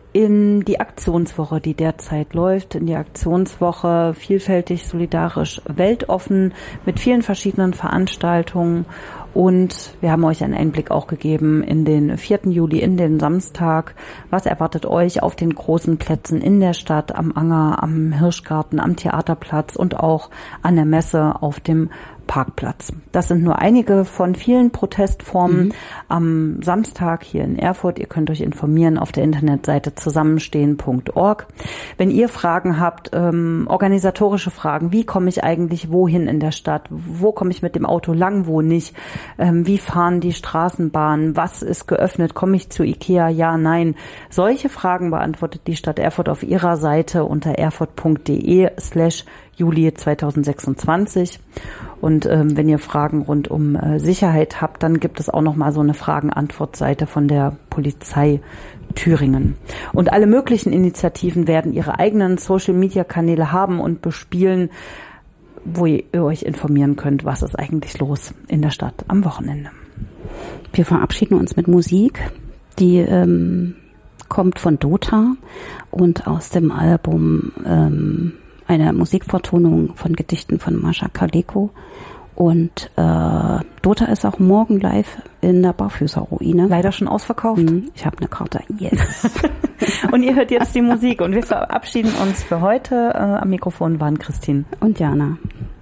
Speaker 6: in die Aktionswoche, die derzeit läuft, in die Aktionswoche vielfältig, solidarisch, weltoffen mit vielen verschiedenen Veranstaltungen. Und wir haben euch einen Einblick auch gegeben in den vierten Juli, in den Samstag. Was erwartet euch auf den großen Plätzen in der Stadt, am Anger, am Hirschgarten, am Theaterplatz und auch an der Messe auf dem Parkplatz. Das sind nur einige von vielen Protestformen mhm. am Samstag hier in Erfurt. Ihr könnt euch informieren auf der Internetseite zusammenstehen punkt org. Wenn ihr Fragen habt, ähm, organisatorische Fragen, wie komme ich eigentlich wohin in der Stadt? Wo komme ich mit dem Auto lang, wo nicht? Ähm, wie fahren die Straßenbahnen? Was ist geöffnet? Komme ich zu Ikea? Ja, nein. Solche Fragen beantwortet die Stadt Erfurt auf ihrer Seite unter erfurt punkt de slash Juli zweitausendsechsundzwanzig. Und ähm, wenn ihr Fragen rund um äh, Sicherheit habt, dann gibt es auch noch mal so eine Fragen-Antwort-Seite von der Polizei Thüringen. Und alle möglichen Initiativen werden ihre eigenen Social-Media-Kanäle haben und bespielen, wo ihr euch informieren könnt, was ist eigentlich los in der Stadt am Wochenende.
Speaker 7: Wir verabschieden uns mit Musik, die ähm, kommt von Dota und aus dem Album ähm, eine Musikvertonung von Gedichten von Mascha Kaleko. Und äh, Dota ist auch morgen live in der Barfüßerruine.
Speaker 6: Leider schon ausverkauft.
Speaker 7: Mhm, ich habe eine Karte. Yes.
Speaker 6: Und ihr hört jetzt die Musik und wir verabschieden uns für heute. Äh, am Mikrofon waren Christine
Speaker 7: und Jana.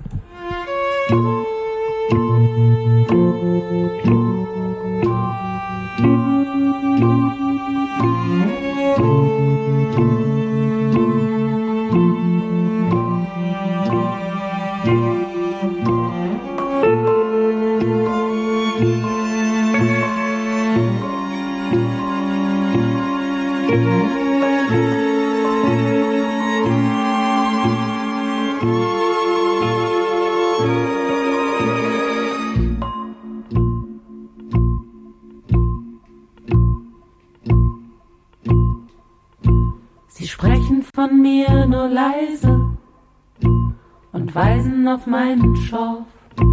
Speaker 18: Sie sprechen von mir nur leise und weisen auf meinen Schorf.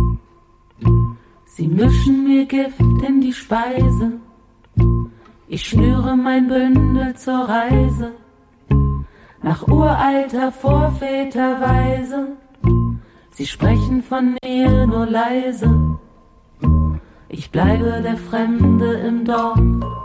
Speaker 18: Sie mischen mir Gift in die Speise. Ich schnüre mein Bündel zur Reise nach uralter Vorväterweise. Sie sprechen von mir nur leise. Ich bleibe der Fremde im Dorf.